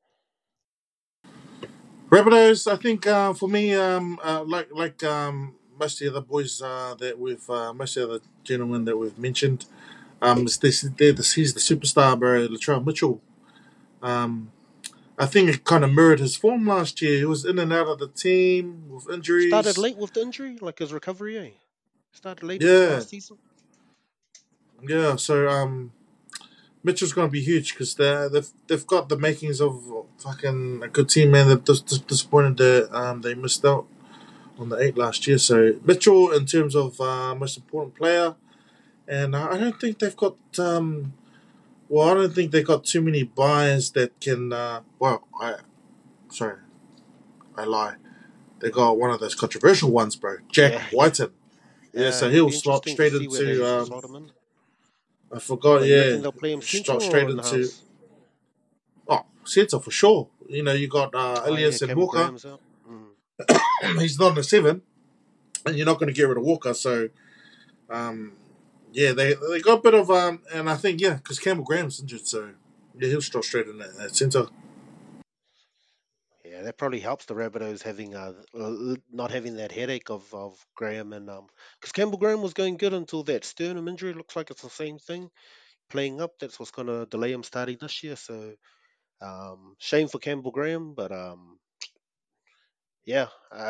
Rabbitohs, I think uh, for me, um, uh, like like um, most of the other boys uh, that we've, uh, most of the other gentlemen that we've mentioned, um, it's this, they're the, he's the superstar, bro, Latrell Mitchell. Um, I think it kind of mirrored his form last year. He was in and out of the team with Started injuries. late with the injury, like his recovery. Eh? Started late Yeah, last season. yeah. So um, Mitchell's going to be huge because they've they've got the makings of fucking a good team, man. They're just, just disappointed that um, they missed out on the eight last year. So Mitchell, in terms of uh, most important player, and I don't think they've got. Um, well, I don't think they've got too many buys that can. Uh, well, I sorry, I lie. They got one of those controversial ones, bro. Jack Yeah, yeah. Whiten. Yeah, Uh, so it'll he'll be slot interesting to straight see where into. they Um, slot him in. I forgot. But you Yeah, reckon they'll play him center slot or straight in the into. house? Oh, centre for sure. You know, you got uh, Oh yeah, Elias and Campbell Walker. Graham's out. Mm. He's not in a seven, and you're not going to get rid of Walker. So, um, yeah, they they got a bit of um, and I think yeah, because Campbell Graham's injured, so yeah, he'll slot straight in that, that centre. Yeah, that probably helps the Rabbitohs having uh l- not having that headache of of Graham and um because Campbell Graham was going good until that sternum injury. Looks like it's the same thing playing up. That's what's going to delay him starting this year. So um shame for Campbell Graham, but um yeah, I think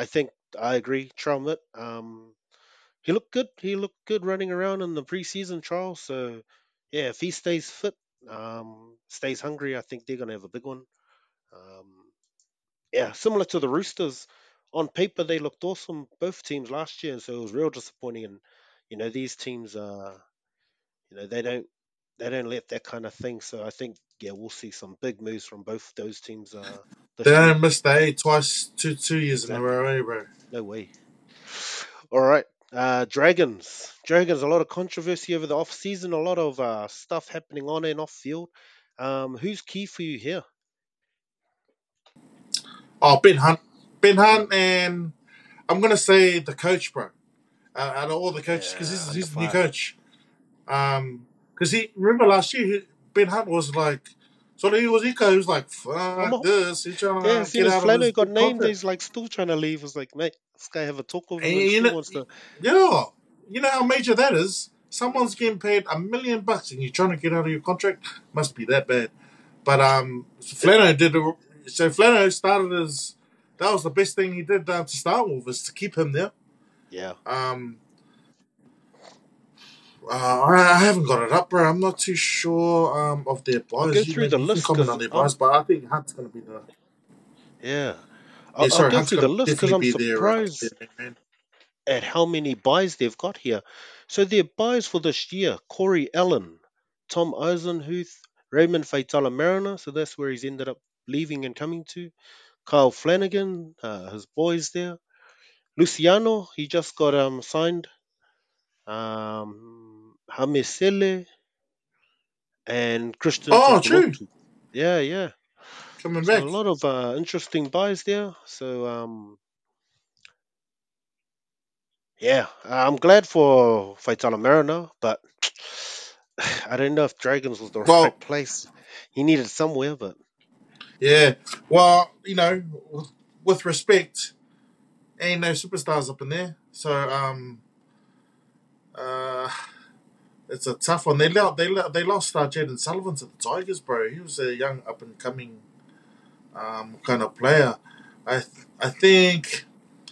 I agree. Trout, um, he looked good. He looked good running around in the preseason trial. So yeah, if he stays fit, um, stays hungry, I think they're gonna have a big one. Um, yeah, similar to the Roosters. On paper, they looked awesome, both teams last year, so it was real disappointing. And you know, these teams, uh, you know, they don't they don't let that kind of thing. So I think yeah, we'll see some big moves from both those teams uh, They this year. don't miss the eight twice, two two years in a Exactly. row, eh, bro? No way. All right. Uh, Dragons. Dragons, a lot of controversy over the off season, a lot of uh, stuff happening on and off field. Um, who's key for you here? Oh, Ben Hunt, Ben Mm, Hunt, and I'm gonna say the coach, bro. Uh, out of all the coaches, because yeah, he's under he's the new fire. coach. Um, because he remember last year he, Ben Hunt was like, so he was he was like, I'm fuck a, this. He's trying yeah, to as soon get as out of Flano his got big named, contract. he's like still trying to leave. It's like, mate, this guy have a talk with And him and you still know, wants to. yeah, you know how major that is. Mm, Someone's getting paid a million bucks, and you're trying to get out of your contract. Must be that bad. But um, it, Flano did. A, so Flano started as that was the best thing he did uh, to start with, was to keep him there. yeah. Um, uh, I I haven't got it up, bro. I'm not too sure um, of their I'll go buys. You through the maybe you can list comment because on their I'm, buys, but I think Hunt's going to be the yeah. I'll, yeah. I'll Sorry, go Hunt's through the going to list because definitely I'm be their uh, their surprised main man. at how many buys they've got here. So their buys for this year: Corey Allen, Tom Eisenhuth, Raymond Faitala Mariner. So that's where he's ended up leaving and coming to. Kyle Flanagan, uh, his boys there. Luciano, he just got um signed. Um, Hamisele and Christian Oh, true, Tupulotu. Yeah, yeah. coming So a back. lot of uh, interesting buys there. So um, yeah, I'm glad for Faitala Mariner, but I don't know if Dragons was the right Well, place. He needed somewhere, but yeah. Well, you know, with, with respect, ain't no superstars up in there. So um, uh, it's a tough one. They lo- they lo- they lost uh, Jaden Sullivan to the Tigers, bro. He was a young up and coming um, kind of player. I th- I think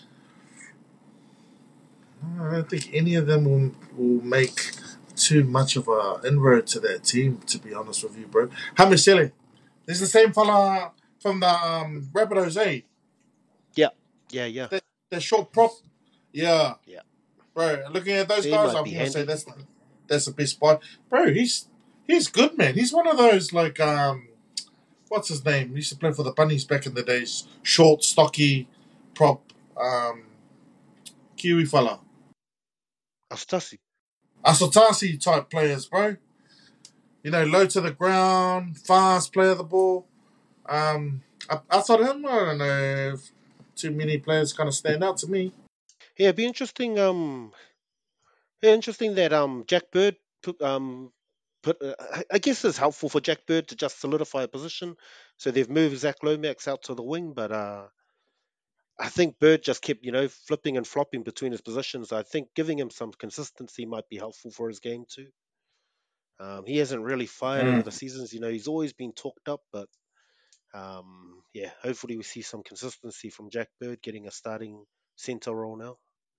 I don't think any of them will will make too much of a inroad to that team. To be honest with you, bro. Hamisele, this is the same fella from the um, Rapidos, eh? yeah, yeah, yeah, That that short prop, yeah, yeah. bro. Looking at those He guys, might I'm be gonna say handy. that's that's the best spot, bro. He's he's good, man. He's one of those like um, what's his name? He used to play for the Bunnies back in the days. Short, stocky, prop, um, Kiwi fella. Astasi. Asotasi type players, bro. You know, low to the ground, fast, play of the ball. Um, outside of him, I don't know if too many players kind of stand out to me. Yeah, it'd be interesting. Um, yeah, interesting that um Jack Bird put um put. Uh, I I guess it's helpful for Jack Bird to just solidify a position. So they've moved Zach Lomax out to the wing, but uh, I think Bird just kept you know flipping and flopping between his positions. I think giving him some consistency might be helpful for his game too. Um, he hasn't really fired over Mm. the seasons. You know, he's always been talked up, but um, yeah, hopefully we see some consistency from Jack Bird getting a starting center role now.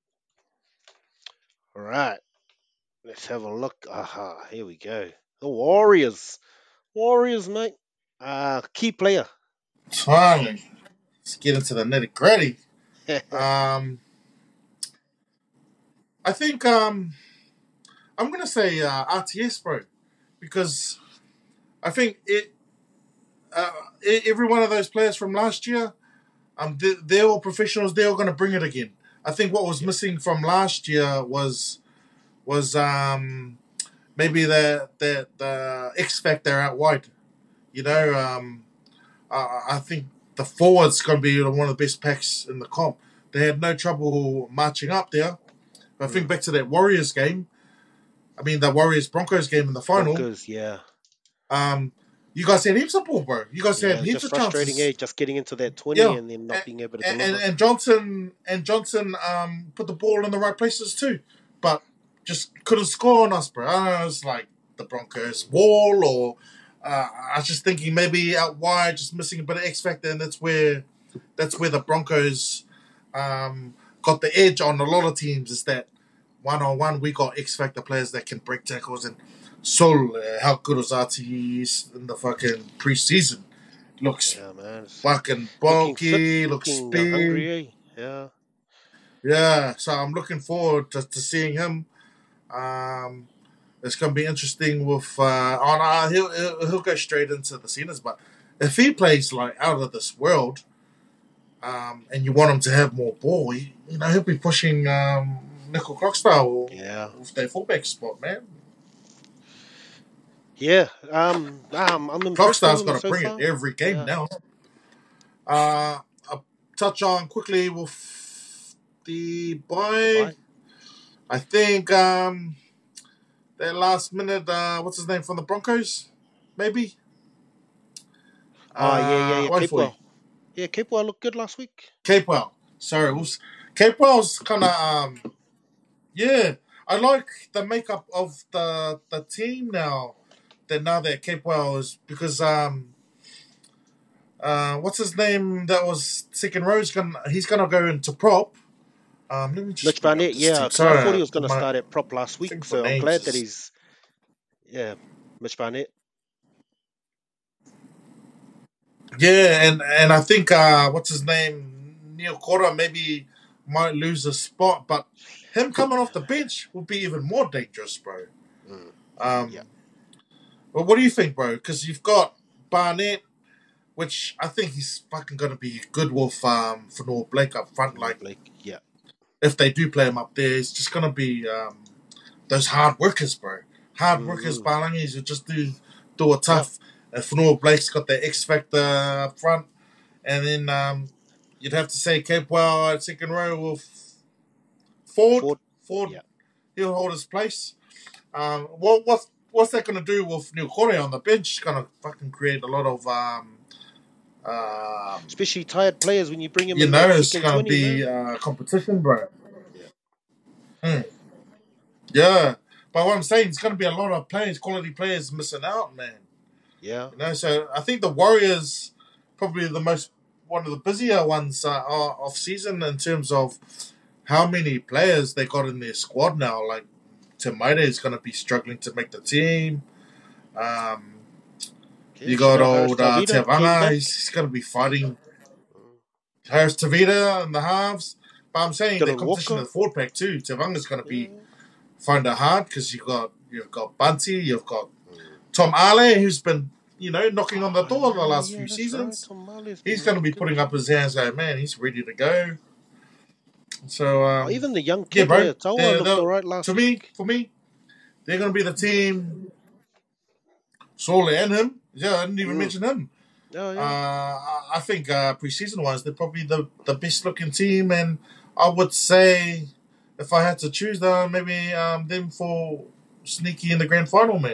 All right, let's have a look. Aha, here we go. The Warriors, Warriors, mate. Uh, key player. Finally, let's get into the nitty gritty. Um, I think um, I'm gonna say uh, R T S, bro, because I think it. Uh, e- every one of those players from last year, um, they, they're all professionals. They're all gonna bring it again. I think what was Yep. missing from last year was was um, maybe the the the X factor out wide. You know, um, I, I think the forwards going to be one of the best packs in the comp. They had no trouble marching up there. I think Mm. back to that Warriors game. I mean, the Warriors Broncos game in the final. Broncos, yeah, Um, you guys had heaps of ball, bro. You guys had yeah. heaps Just of frustrating, eh? chances. Just getting into that twenty Yeah, and then not and being able to and, deliver. and Johnson and Johnson um put the ball in the right places too, but just couldn't score on us, bro. I don't know. It's like the Broncos wall, or uh, I was just thinking maybe out wide, just missing a bit of X factor, and that's where that's where the Broncos um got the edge on a lot of teams is that one on one we got X factor players that can break tackles. And Sol, uh, how good was R T E in the fucking preseason? Looks Yeah, man. It's fucking looking fit, bulky, looks looking uh, speed. hungry, eh? Yeah. Yeah, so I'm looking forward to, to seeing him. Um, it's going to be interesting with uh, on uh, he'll, he'll he'll go straight into the seniors, but if he plays like out of this world, um, and you want him to have more ball, he, you know he'll be pushing um, Nickel Crockstyle Yeah. with their fullback spot, man. Yeah. Um, um I'm impressed with Crockstyle's him got to so bring far. it every game Yeah. now. Uh, I'll touch on quickly with the boy. Bye. I think um, that last minute, uh, what's his name from the Broncos? Maybe. Oh, yeah, yeah, Uh, yeah. wait for you. Capewell. Yeah, Capewell looked good last week. Capewell. Sorry, it was Capewell's kind of um, yeah. I like the makeup of the the team now. That now that Capewell is because um, uh, what's his name? That was second row. He's gonna he's gonna go into prop. Um, let me just Mitch bring up Barnett, this yeah, team. because I Sorry, thought he was uh, going to my start at prop last thing week, for so I'm names glad that is he's, yeah, Mitch Barnett. yeah, and and I think uh, what's his name? Neil Cora maybe might lose a spot, but him coming off the bench would be even more dangerous, bro. Mm, Um, yeah. Well, what do you think, bro? Because you've got Barnett, which I think he's fucking going to be good with um, Fanor Blake up front. Fanor Like, Blake, yeah. if they do play him up there, it's just going to be um, those hard workers, bro. Hard workers, Mm-hmm. Balangis, who just do, do it tough. Yeah. And Fanor Blake's got the X factor up front. And then um, you'd have to say Capewell at second row with Ford. Ford, Ford, yeah. He'll hold his place. Um, what what's what's that going to do with Neil Corey on the bench? It's going to fucking create a lot of um, um, Especially tired players when you bring him you in know, that it's second going to twenty, be man. uh, competition, bro. Yeah. Mm. Yeah, but what I'm saying, it's going to be a lot of players, quality players missing out, man. Yeah. You know, so I think the Warriors probably the most one of the busier ones uh, off season in terms of how many players they got in their squad now. Like Tamaida is going to be struggling to make the team. Um, yeah you got Chanel old uh, Harris-Tavita came Tevanga. back. He's, he's going to be fighting Mm. Harris Tavita in the halves. But I'm saying the Dylan competition in Walker. the forward pack too. Tevanga's going to Yeah. be find it hard because you've got you've got Bunty, you've got Mm. Tom Ale, who's been you know knocking on the Oh, door the yeah, last yeah, few that's seasons. right. Tom Marley's He's been going to really be good. putting up his hands. Like, man, he's ready to go. So um, Oh, even the young yeah, kid bro. player, Tawa They're, looked they're, all right to last me, week. for me, they're going to be the team. Sorley and him. Yeah, I didn't even Mm. mention him. Oh, yeah. Uh, I- I think uh, preseason wise, they're probably the, the best looking team, and I would say if I had to choose them, maybe um, them for sneaky in the grand final, man.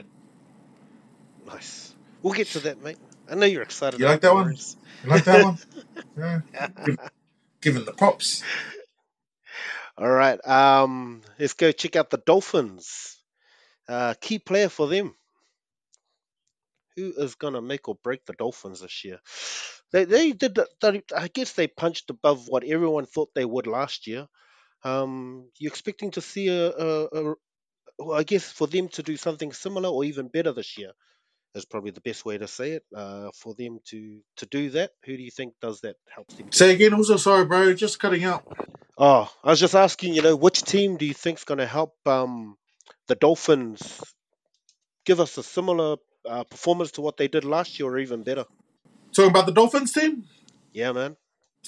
Nice. We'll get to that, mate. I know you're excited You about like that the one? Warriors. You like that one? Yeah. Give, giving the props. All right. Um, let's go check out the Dolphins. Uh, key player for them. Who is gonna make or break the Dolphins this year? They they did. the- They, I guess they punched above what everyone thought they would last year. Um, you expecting to see a, a, a well, I guess for them to do something similar or even better this year is probably the best way to say it. Uh, for them to to do that, who do you think does that helps them get Say there? again, also sorry, bro. Just cutting out. Oh, I was just asking, you know, which team do you think's going to help um, the Dolphins give us a similar uh, performance to what they did last year, or even better? Talking about the Dolphins team? Yeah, man.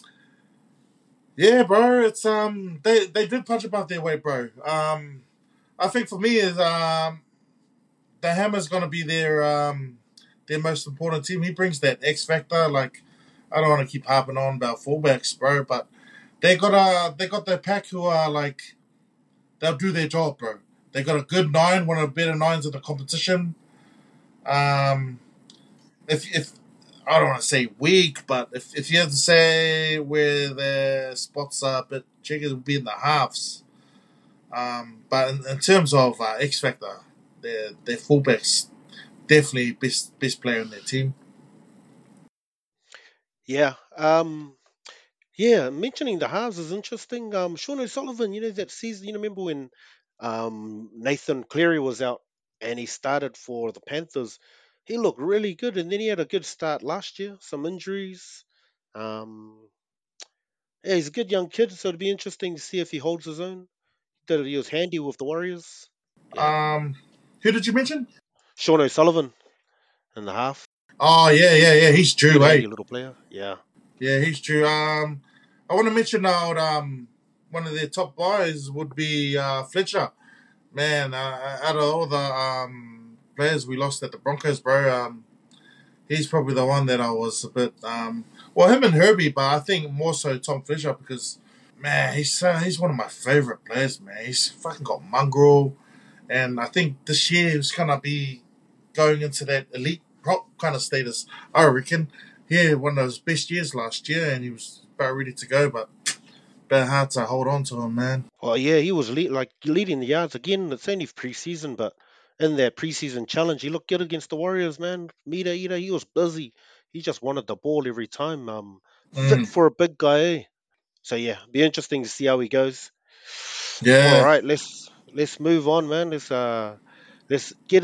Yeah, bro. It's um they they did punch above their weight, bro. Um, I think for me is um the Hammer's gonna be their um their most important team. He brings that X factor. Like I don't want to keep harping on about fullbacks, bro, but they got a they got their pack who are like they'll do their job, bro. They got a good nine, one of the better nines in the competition. Um, if if I don't want to say weak, but if if you have to say where their spots are a bit tricky, it would be in the halves. Um, but in, in terms of uh, X factor, their their fullbacks definitely best best player in their team. Yeah. Um, Yeah, mentioning the halves is interesting. Um, Sean O'Sullivan, you know that season. You know, remember when um, Nathan Cleary was out and he started for the Panthers? He looked really good, and then he had a good start last year. Some injuries. Um, yeah, he's a good young kid, so it'd be interesting to see if he holds his own. That he was handy with the Warriors. Yeah, Um, who did you mention? Sean O'Sullivan in the half. Oh yeah, yeah, yeah. He's Good due, eh? handy little player. Yeah. Yeah, he's due. Um, I want to mention now. Um, one of their top guys would be uh, Fletcher. Man, uh, out of all the um, players we lost at the Broncos, bro, um, he's probably the one that I was a bit. Um, well, him and Herbie, but I think more so Tom Fletcher because man, he's uh, he's one of my favorite players. Man, he's fucking got mongrel, and I think this year he's gonna be going into that elite prop kind of status. I reckon. Yeah, one of those best years last year, and he was about ready to go, but bit hard to hold on to him, man. Oh yeah, he was lead, like leading the yards again. It's only preseason, but in that preseason challenge, he looked good against the Warriors, man. Meter eater, he was busy. He just wanted the ball every time. Um, fit Mm, for a big guy. Eh? So yeah, be interesting to see how he goes. All yeah. right, let's let's move on, man. Let's uh let's get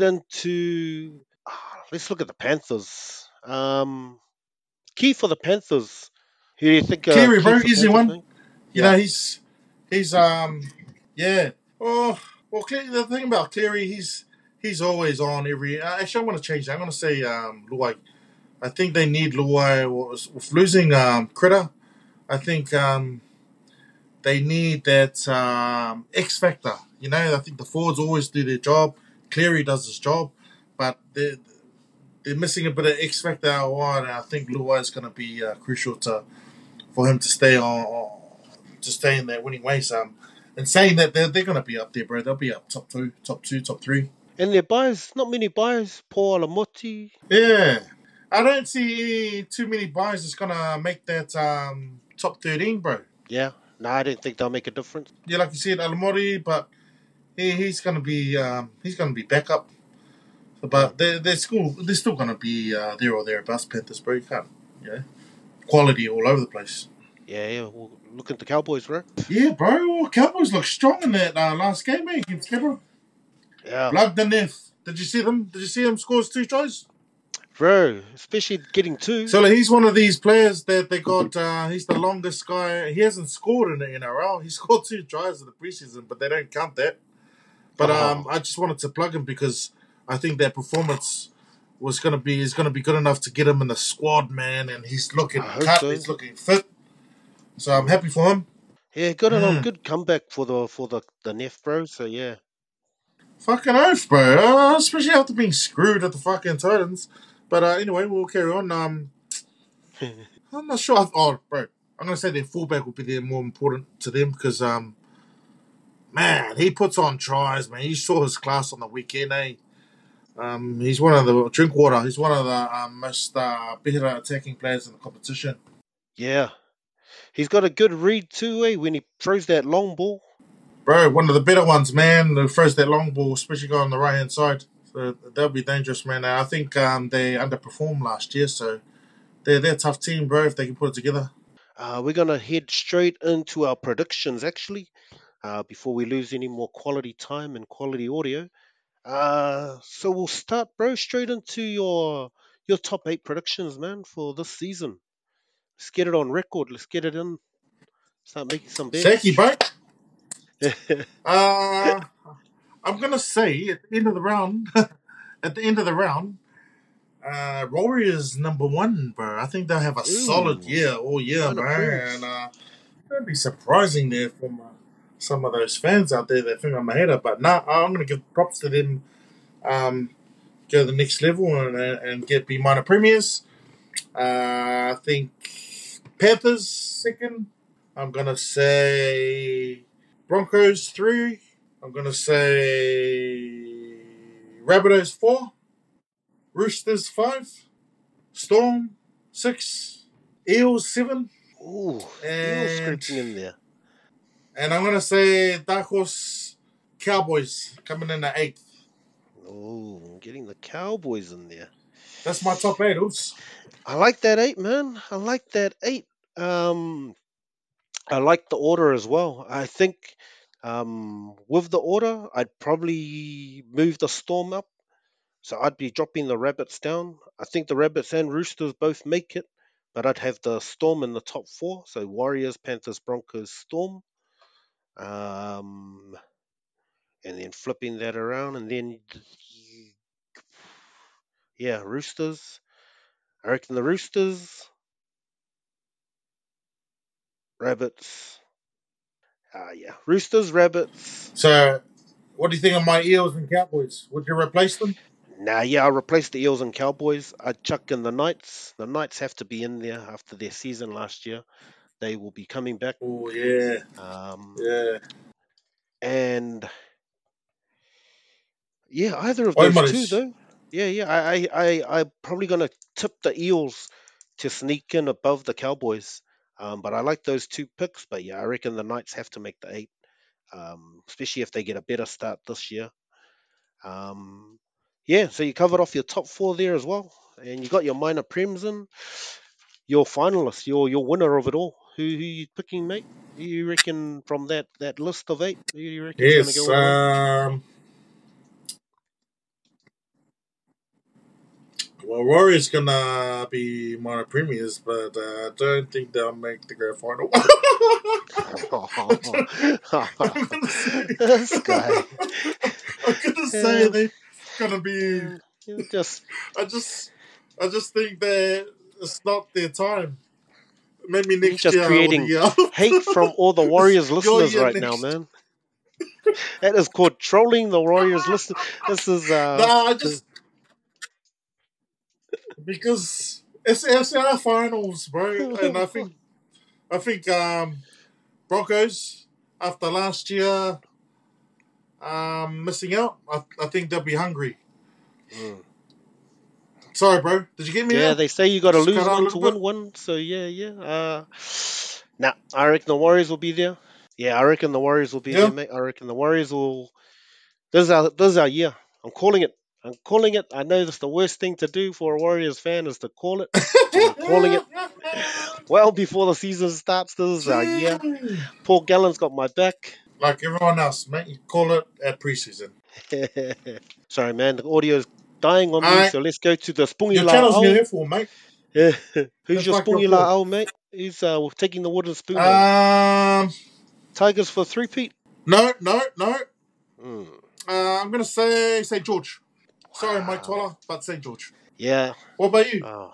into ah, let's look at the Panthers. Um, key for the Panthers. Who do you think uh Cleary, key bro, for easy Panthers, one. man? You Yeah, know, he's he's um yeah. Oh well, Cle- the thing about Cleary, he's he's always on every. Uh, actually, I'm going to change that. I'm going to say um Luai. I think they need Luai. Was with losing um Critter. I think um they need that um X factor. You know, I think the forwards always do their job. Cleary does his job, but they're, they're missing a bit of X factor out wide. And I think Luai is going to be uh, crucial to for him to stay on, to stay in that winning ways. Um, and saying that they're, they're going to be up there, bro. They'll be up top two, top two, top three. and their buyers, not many buyers. Paul Alamoti. Yeah, I don't see too many buys that's going to make that um, top thirteen, bro. Yeah, no, I didn't think they'll make a difference. Yeah, like you said, Alamori, but he, he's going to be um, he's going to be backup. Mm. But they're, they're still they're still going to be uh, there or thereabouts. Panthers, bro. You can't, you know, quality all over the place. Yeah, yeah. Well, look at the Cowboys, bro. Yeah, bro. Cowboys look strong in that uh, last game, man, against Canberra. Yeah, Blagdaneth. Did you see them? Did you see him scores two tries? bro. Especially getting two. So like, he's one of these players that they got. Uh, he's the longest guy. He hasn't scored in the N R L. He scored two tries in the preseason, but they don't count that. But um, Oh, I just wanted to plug him because I think that performance was gonna be is gonna be good enough to get him in the squad, man. And he's looking I hope cut. so. He's looking fit. So I'm Mm. happy for him. Yeah, good on Mm. good comeback for the for the the Neff, bro. So yeah, Fucking oath, bro. Uh, especially after being screwed at the fucking Titans. But uh, anyway, we'll carry on. Um, I'm not sure. Oh, bro, I'm gonna say their fullback will be there more important to them because um, man, he puts on tries, man. You saw his class on the weekend, eh? Um, he's one of the Drinkwater. He's one of the um, most uh, better attacking players in the competition, yeah. He's got a good read too, eh? When he throws that long ball. bro. One of the better ones, man. Who throws that long ball, especially going on the right hand side. So that'll be dangerous, man. I think um, they underperformed last year, so they're they're a tough team, bro. If they can put it together. Uh, we're gonna head straight into our predictions, actually. Uh, before we lose any more quality time and quality audio. Uh, so we'll start, bro, straight into your your top eight predictions, man, for this season. Let's get it on record. Let's get it in. Start making some Shaky, bets. bro. Uh, I'm gonna say at the end of the round, at the end of the round, uh, Warriors number one, bro. I think they'll have a solid Ooh, year all year, minor bro. And points. uh, that'd be surprising there from uh, some of those fans out there that think I'm a hater. But nah, I'm gonna give props to them. Um, go to the next level and and get be minor premiers. Uh, I think Panthers second. I'm gonna say Broncos three. I'm gonna say Rabbitohs four, Roosters five, Storm six, Eels seven, Ooh, Eagles and scraping in there. and I'm gonna say Dark Horse Cowboys coming in at eighth. Oh, getting the Cowboys in there. That's my top eight. Oops. I like that eight, man. I like that eight. Um, I like the order as well. I think um, with the order, I'd probably move the Storm up. So I'd be dropping the Rabbits down. I think the Rabbits and Roosters both make it, but I'd have the Storm in the top four. So Warriors, Panthers, Broncos, Storm. Um, and then flipping that around, and then yeah, Roosters. I reckon the Roosters, Rabbits. Ah, yeah, Roosters, Rabbits. So, what do you think of my Eels and Cowboys? Would you replace them? Nah, yeah, I'll replace the Eels and Cowboys. I'd chuck in the Knights. The Knights have to be in there after their season last year. They will be coming back. Oh yeah, Um, yeah. and yeah, either of those two Oimaris. though. Yeah, yeah. I, I, I, I'm probably gonna tip the Eels to sneak in above the Cowboys. Um, but I like those two picks. But yeah, I reckon the Knights have to make the eight. Um, especially if they get a better start this year. Um, yeah, so you covered off your top four there as well, and you got your minor prems in. Your finalist, your your winner of it all. Who who you picking, mate? Who you reckon from that that list of eight? Who you reckon's going to go Yes. all the way? Um. Well, Warriors gonna be minor premiers, but uh, I don't think they'll make the grand final. I'm gonna say, This guy. I'm gonna say Uh, they're gonna be. uh, you just I just, I just think that it's not their time. Maybe you're next just year or the creating year after. hate from all the It's Warriors your listeners year right now, next. man. That is called trolling the Warriors listen. This is uh Nah, I the, just because it's it's our finals, bro, and I think I think um Broncos after last year um missing out. I, I think they'll be hungry. Mm. Sorry, bro. Did you get me Yeah, there? they say you got to Just lose cut out a one to little bit. win one. So yeah, yeah. Uh, nah, I reckon the Warriors will be there. Yeah, I reckon the Warriors will be there, Yeah. mate. I reckon the Warriors will. This is our this is our year. I'm calling it. I'm calling it. I know that's the worst thing to do for a Warriors fan is to call it, but I'm calling it well before the season starts. This is our year. Gee. Paul Gallen's got my back. Like everyone else, mate. You call it at preseason. Sorry, man. The audio's dying on me, Alright. so let's go to the Your Spungi La channel's Au. near for, mate. Who's Just your like your Spungi La call. Au, mate? Who's uh, taking the wooden spoon home? Um Tigers for three peat. no, no, no. Mm, Uh, I'm gonna say Saint George. Sorry, Mike wow. Toller, but Saint George. Yeah. What about you? Oh.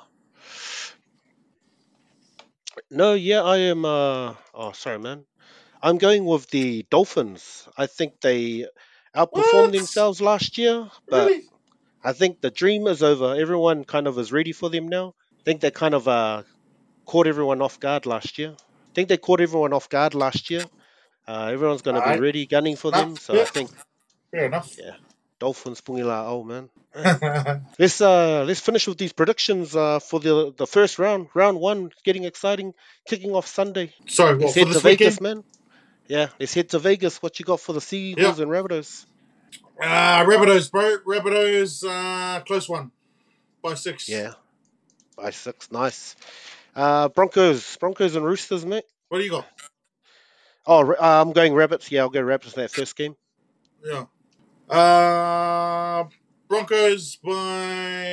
No, yeah, I am. Uh, oh, sorry, man. I'm going with the Dolphins. I think they outperformed What? themselves last year, but Really? I think the dream is over. Everyone kind of is ready for them now. I think they kind of uh, caught everyone off guard last year. I think they caught everyone off guard last year. Uh, everyone's going to be Alright. ready, gunning for Nah, them. So I yeah, think, fair enough. yeah, Dolphins, Pungila, oh man. Man. Let's uh let's finish with these predictions uh for the the first round. Round one getting exciting, kicking off Sunday. Sorry, Let's what, for head to this weekend? Vegas, man. Yeah, let's head to Vegas. What you got for the Yeah. Seagulls and Rabbitohs? Uh, Rabbitohs, bro. Rabbitohs, uh, close one. By six. Yeah, by six, nice. Uh, Broncos, Broncos and Roosters, mate. What do you got? Oh, Ra- uh, I'm going Rabbits. Yeah, I'll go Rabbits in that first game. Yeah. Uh, Broncos by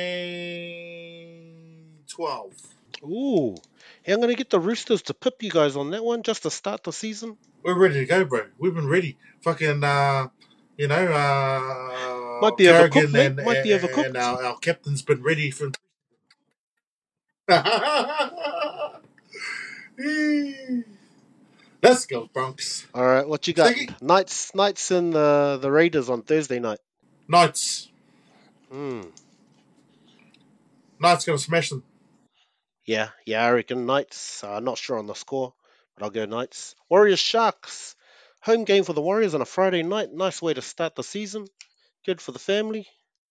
twelve. Ooh, hey, I'm gonna get the Roosters to pip you guys on that one just to start the season. We're ready to go, bro. We've been ready. Fucking, uh, you know, uh, Might be overcooked, Carrigan mate. and, Might be and overcooked. our, our captain's been ready for. Let's go, Bronx. All right, what you got? Sticky? Knights, Knights and the the Raiders on Thursday night. Knights. Hmm. Knights gonna smash them. Yeah, yeah, I reckon Knights. Uh, not sure on the score, but I'll go Knights. Warriors Sharks. Home game for the Warriors on a Friday night. Nice way to start the season. Good for the family.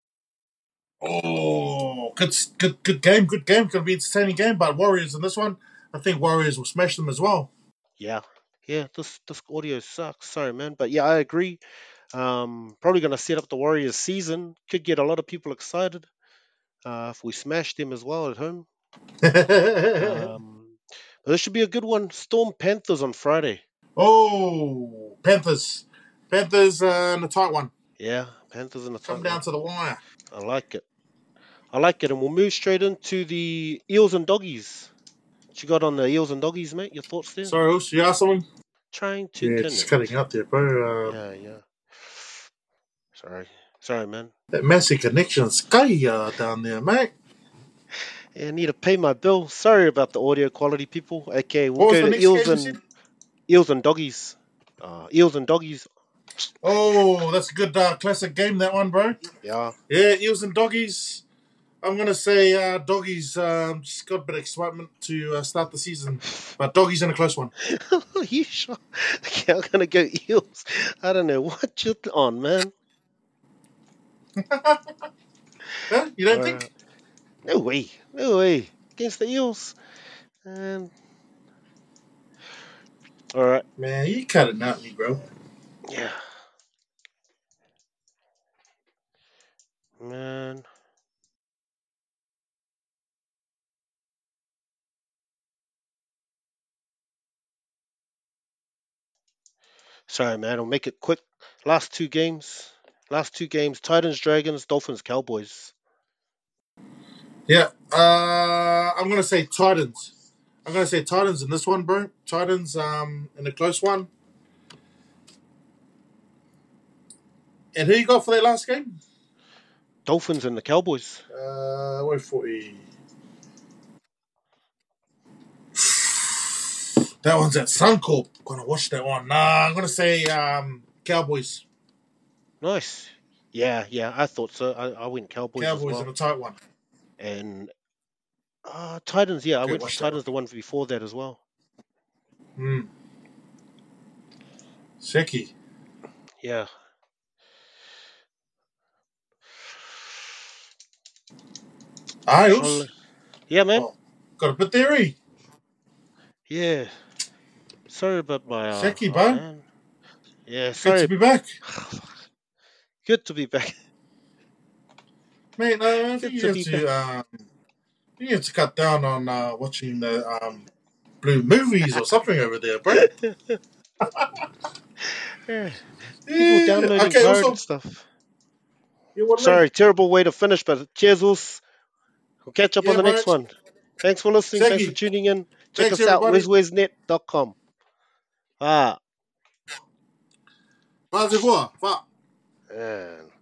Oh, good, good, good game. Good game. Gonna be an entertaining game. But Warriors in this one, I think Warriors will smash them as well. Yeah, yeah. This this audio sucks. Sorry, man, but yeah, I agree. Um, probably gonna set up the Warriors season. Could get a lot of people excited. Uh, if we smash them as well at home. Um, This should be a good one. Storm Panthers on Friday. Oh, Panthers. Panthers uh, in a tight one. Yeah, Panthers in the Come tight down one. to the wire. I like it. I like it. And we'll move straight into the Eels and Doggies. What you got on the Eels and Doggies, mate? Your thoughts there? Sorry, Hoos, you asked something? Trying to Yeah, just connect. cutting out there, bro. Uh, Yeah, yeah. Sorry. Sorry, man. That massive connection sky uh, down there, mate. Yeah, I need to pay my bill. Sorry about the audio quality, people. Okay, we'll What was go the to next Eels game you and said? Eels and Doggies. Uh, Eels and Doggies. Oh, that's a good uh, classic game, that one, bro. Yeah. Yeah, Eels and Doggies. I'm going to say uh, Doggies um, just got a bit of excitement to uh, start the season. But Doggies in a close one. Are you sure? Okay, I'm gonna go Eels. I don't know what you're on, man. Huh? You don't Uh, think? no way, no way against the Eels. And all right, Man, you cut it out me, bro. yeah, man. Sorry, man. I'll make it quick. Last two games. Last two games. Titans, Dragons, Dolphins, Cowboys. Yeah, uh, I'm going to say Titans. I'm going to say Titans in this one, bro. Titans um, in a close one. And who you got for that last game? Dolphins and the Cowboys. Uh, wait for you. That one's at Suncorp. Gonna watch that one. Nah, I'm gonna say um, Cowboys. Nice. Yeah, yeah. I thought so. I, I went Cowboys, Cowboys as in well. a tight one. And uh, Titans. Yeah, I Okay, went for watch that Titans. The ones before that as well. Hmm. Seki. Yeah. Isles. Yeah, man. Oh, got a bit theory. Yeah. Sorry about my. Uh, Seki, oh, bro. man. Yeah, Good sorry. to be back. Good to be back. Mate, uh, I think Good you to have be to, um, you have to cut down on uh, watching the um, blue movies or something over there, bro. Yeah. People Yeah. downloading Okay, pirated also, stuff. yeah, what Sorry, terrible way to finish, but cheers, Us. We'll catch up Yeah, on the next bro. one. Thanks for listening. Thanks for Seki. tuning in. Check Thanks, us out, everybody. wes wes net dot com. Ah. Vas-y, voir. Va. Man.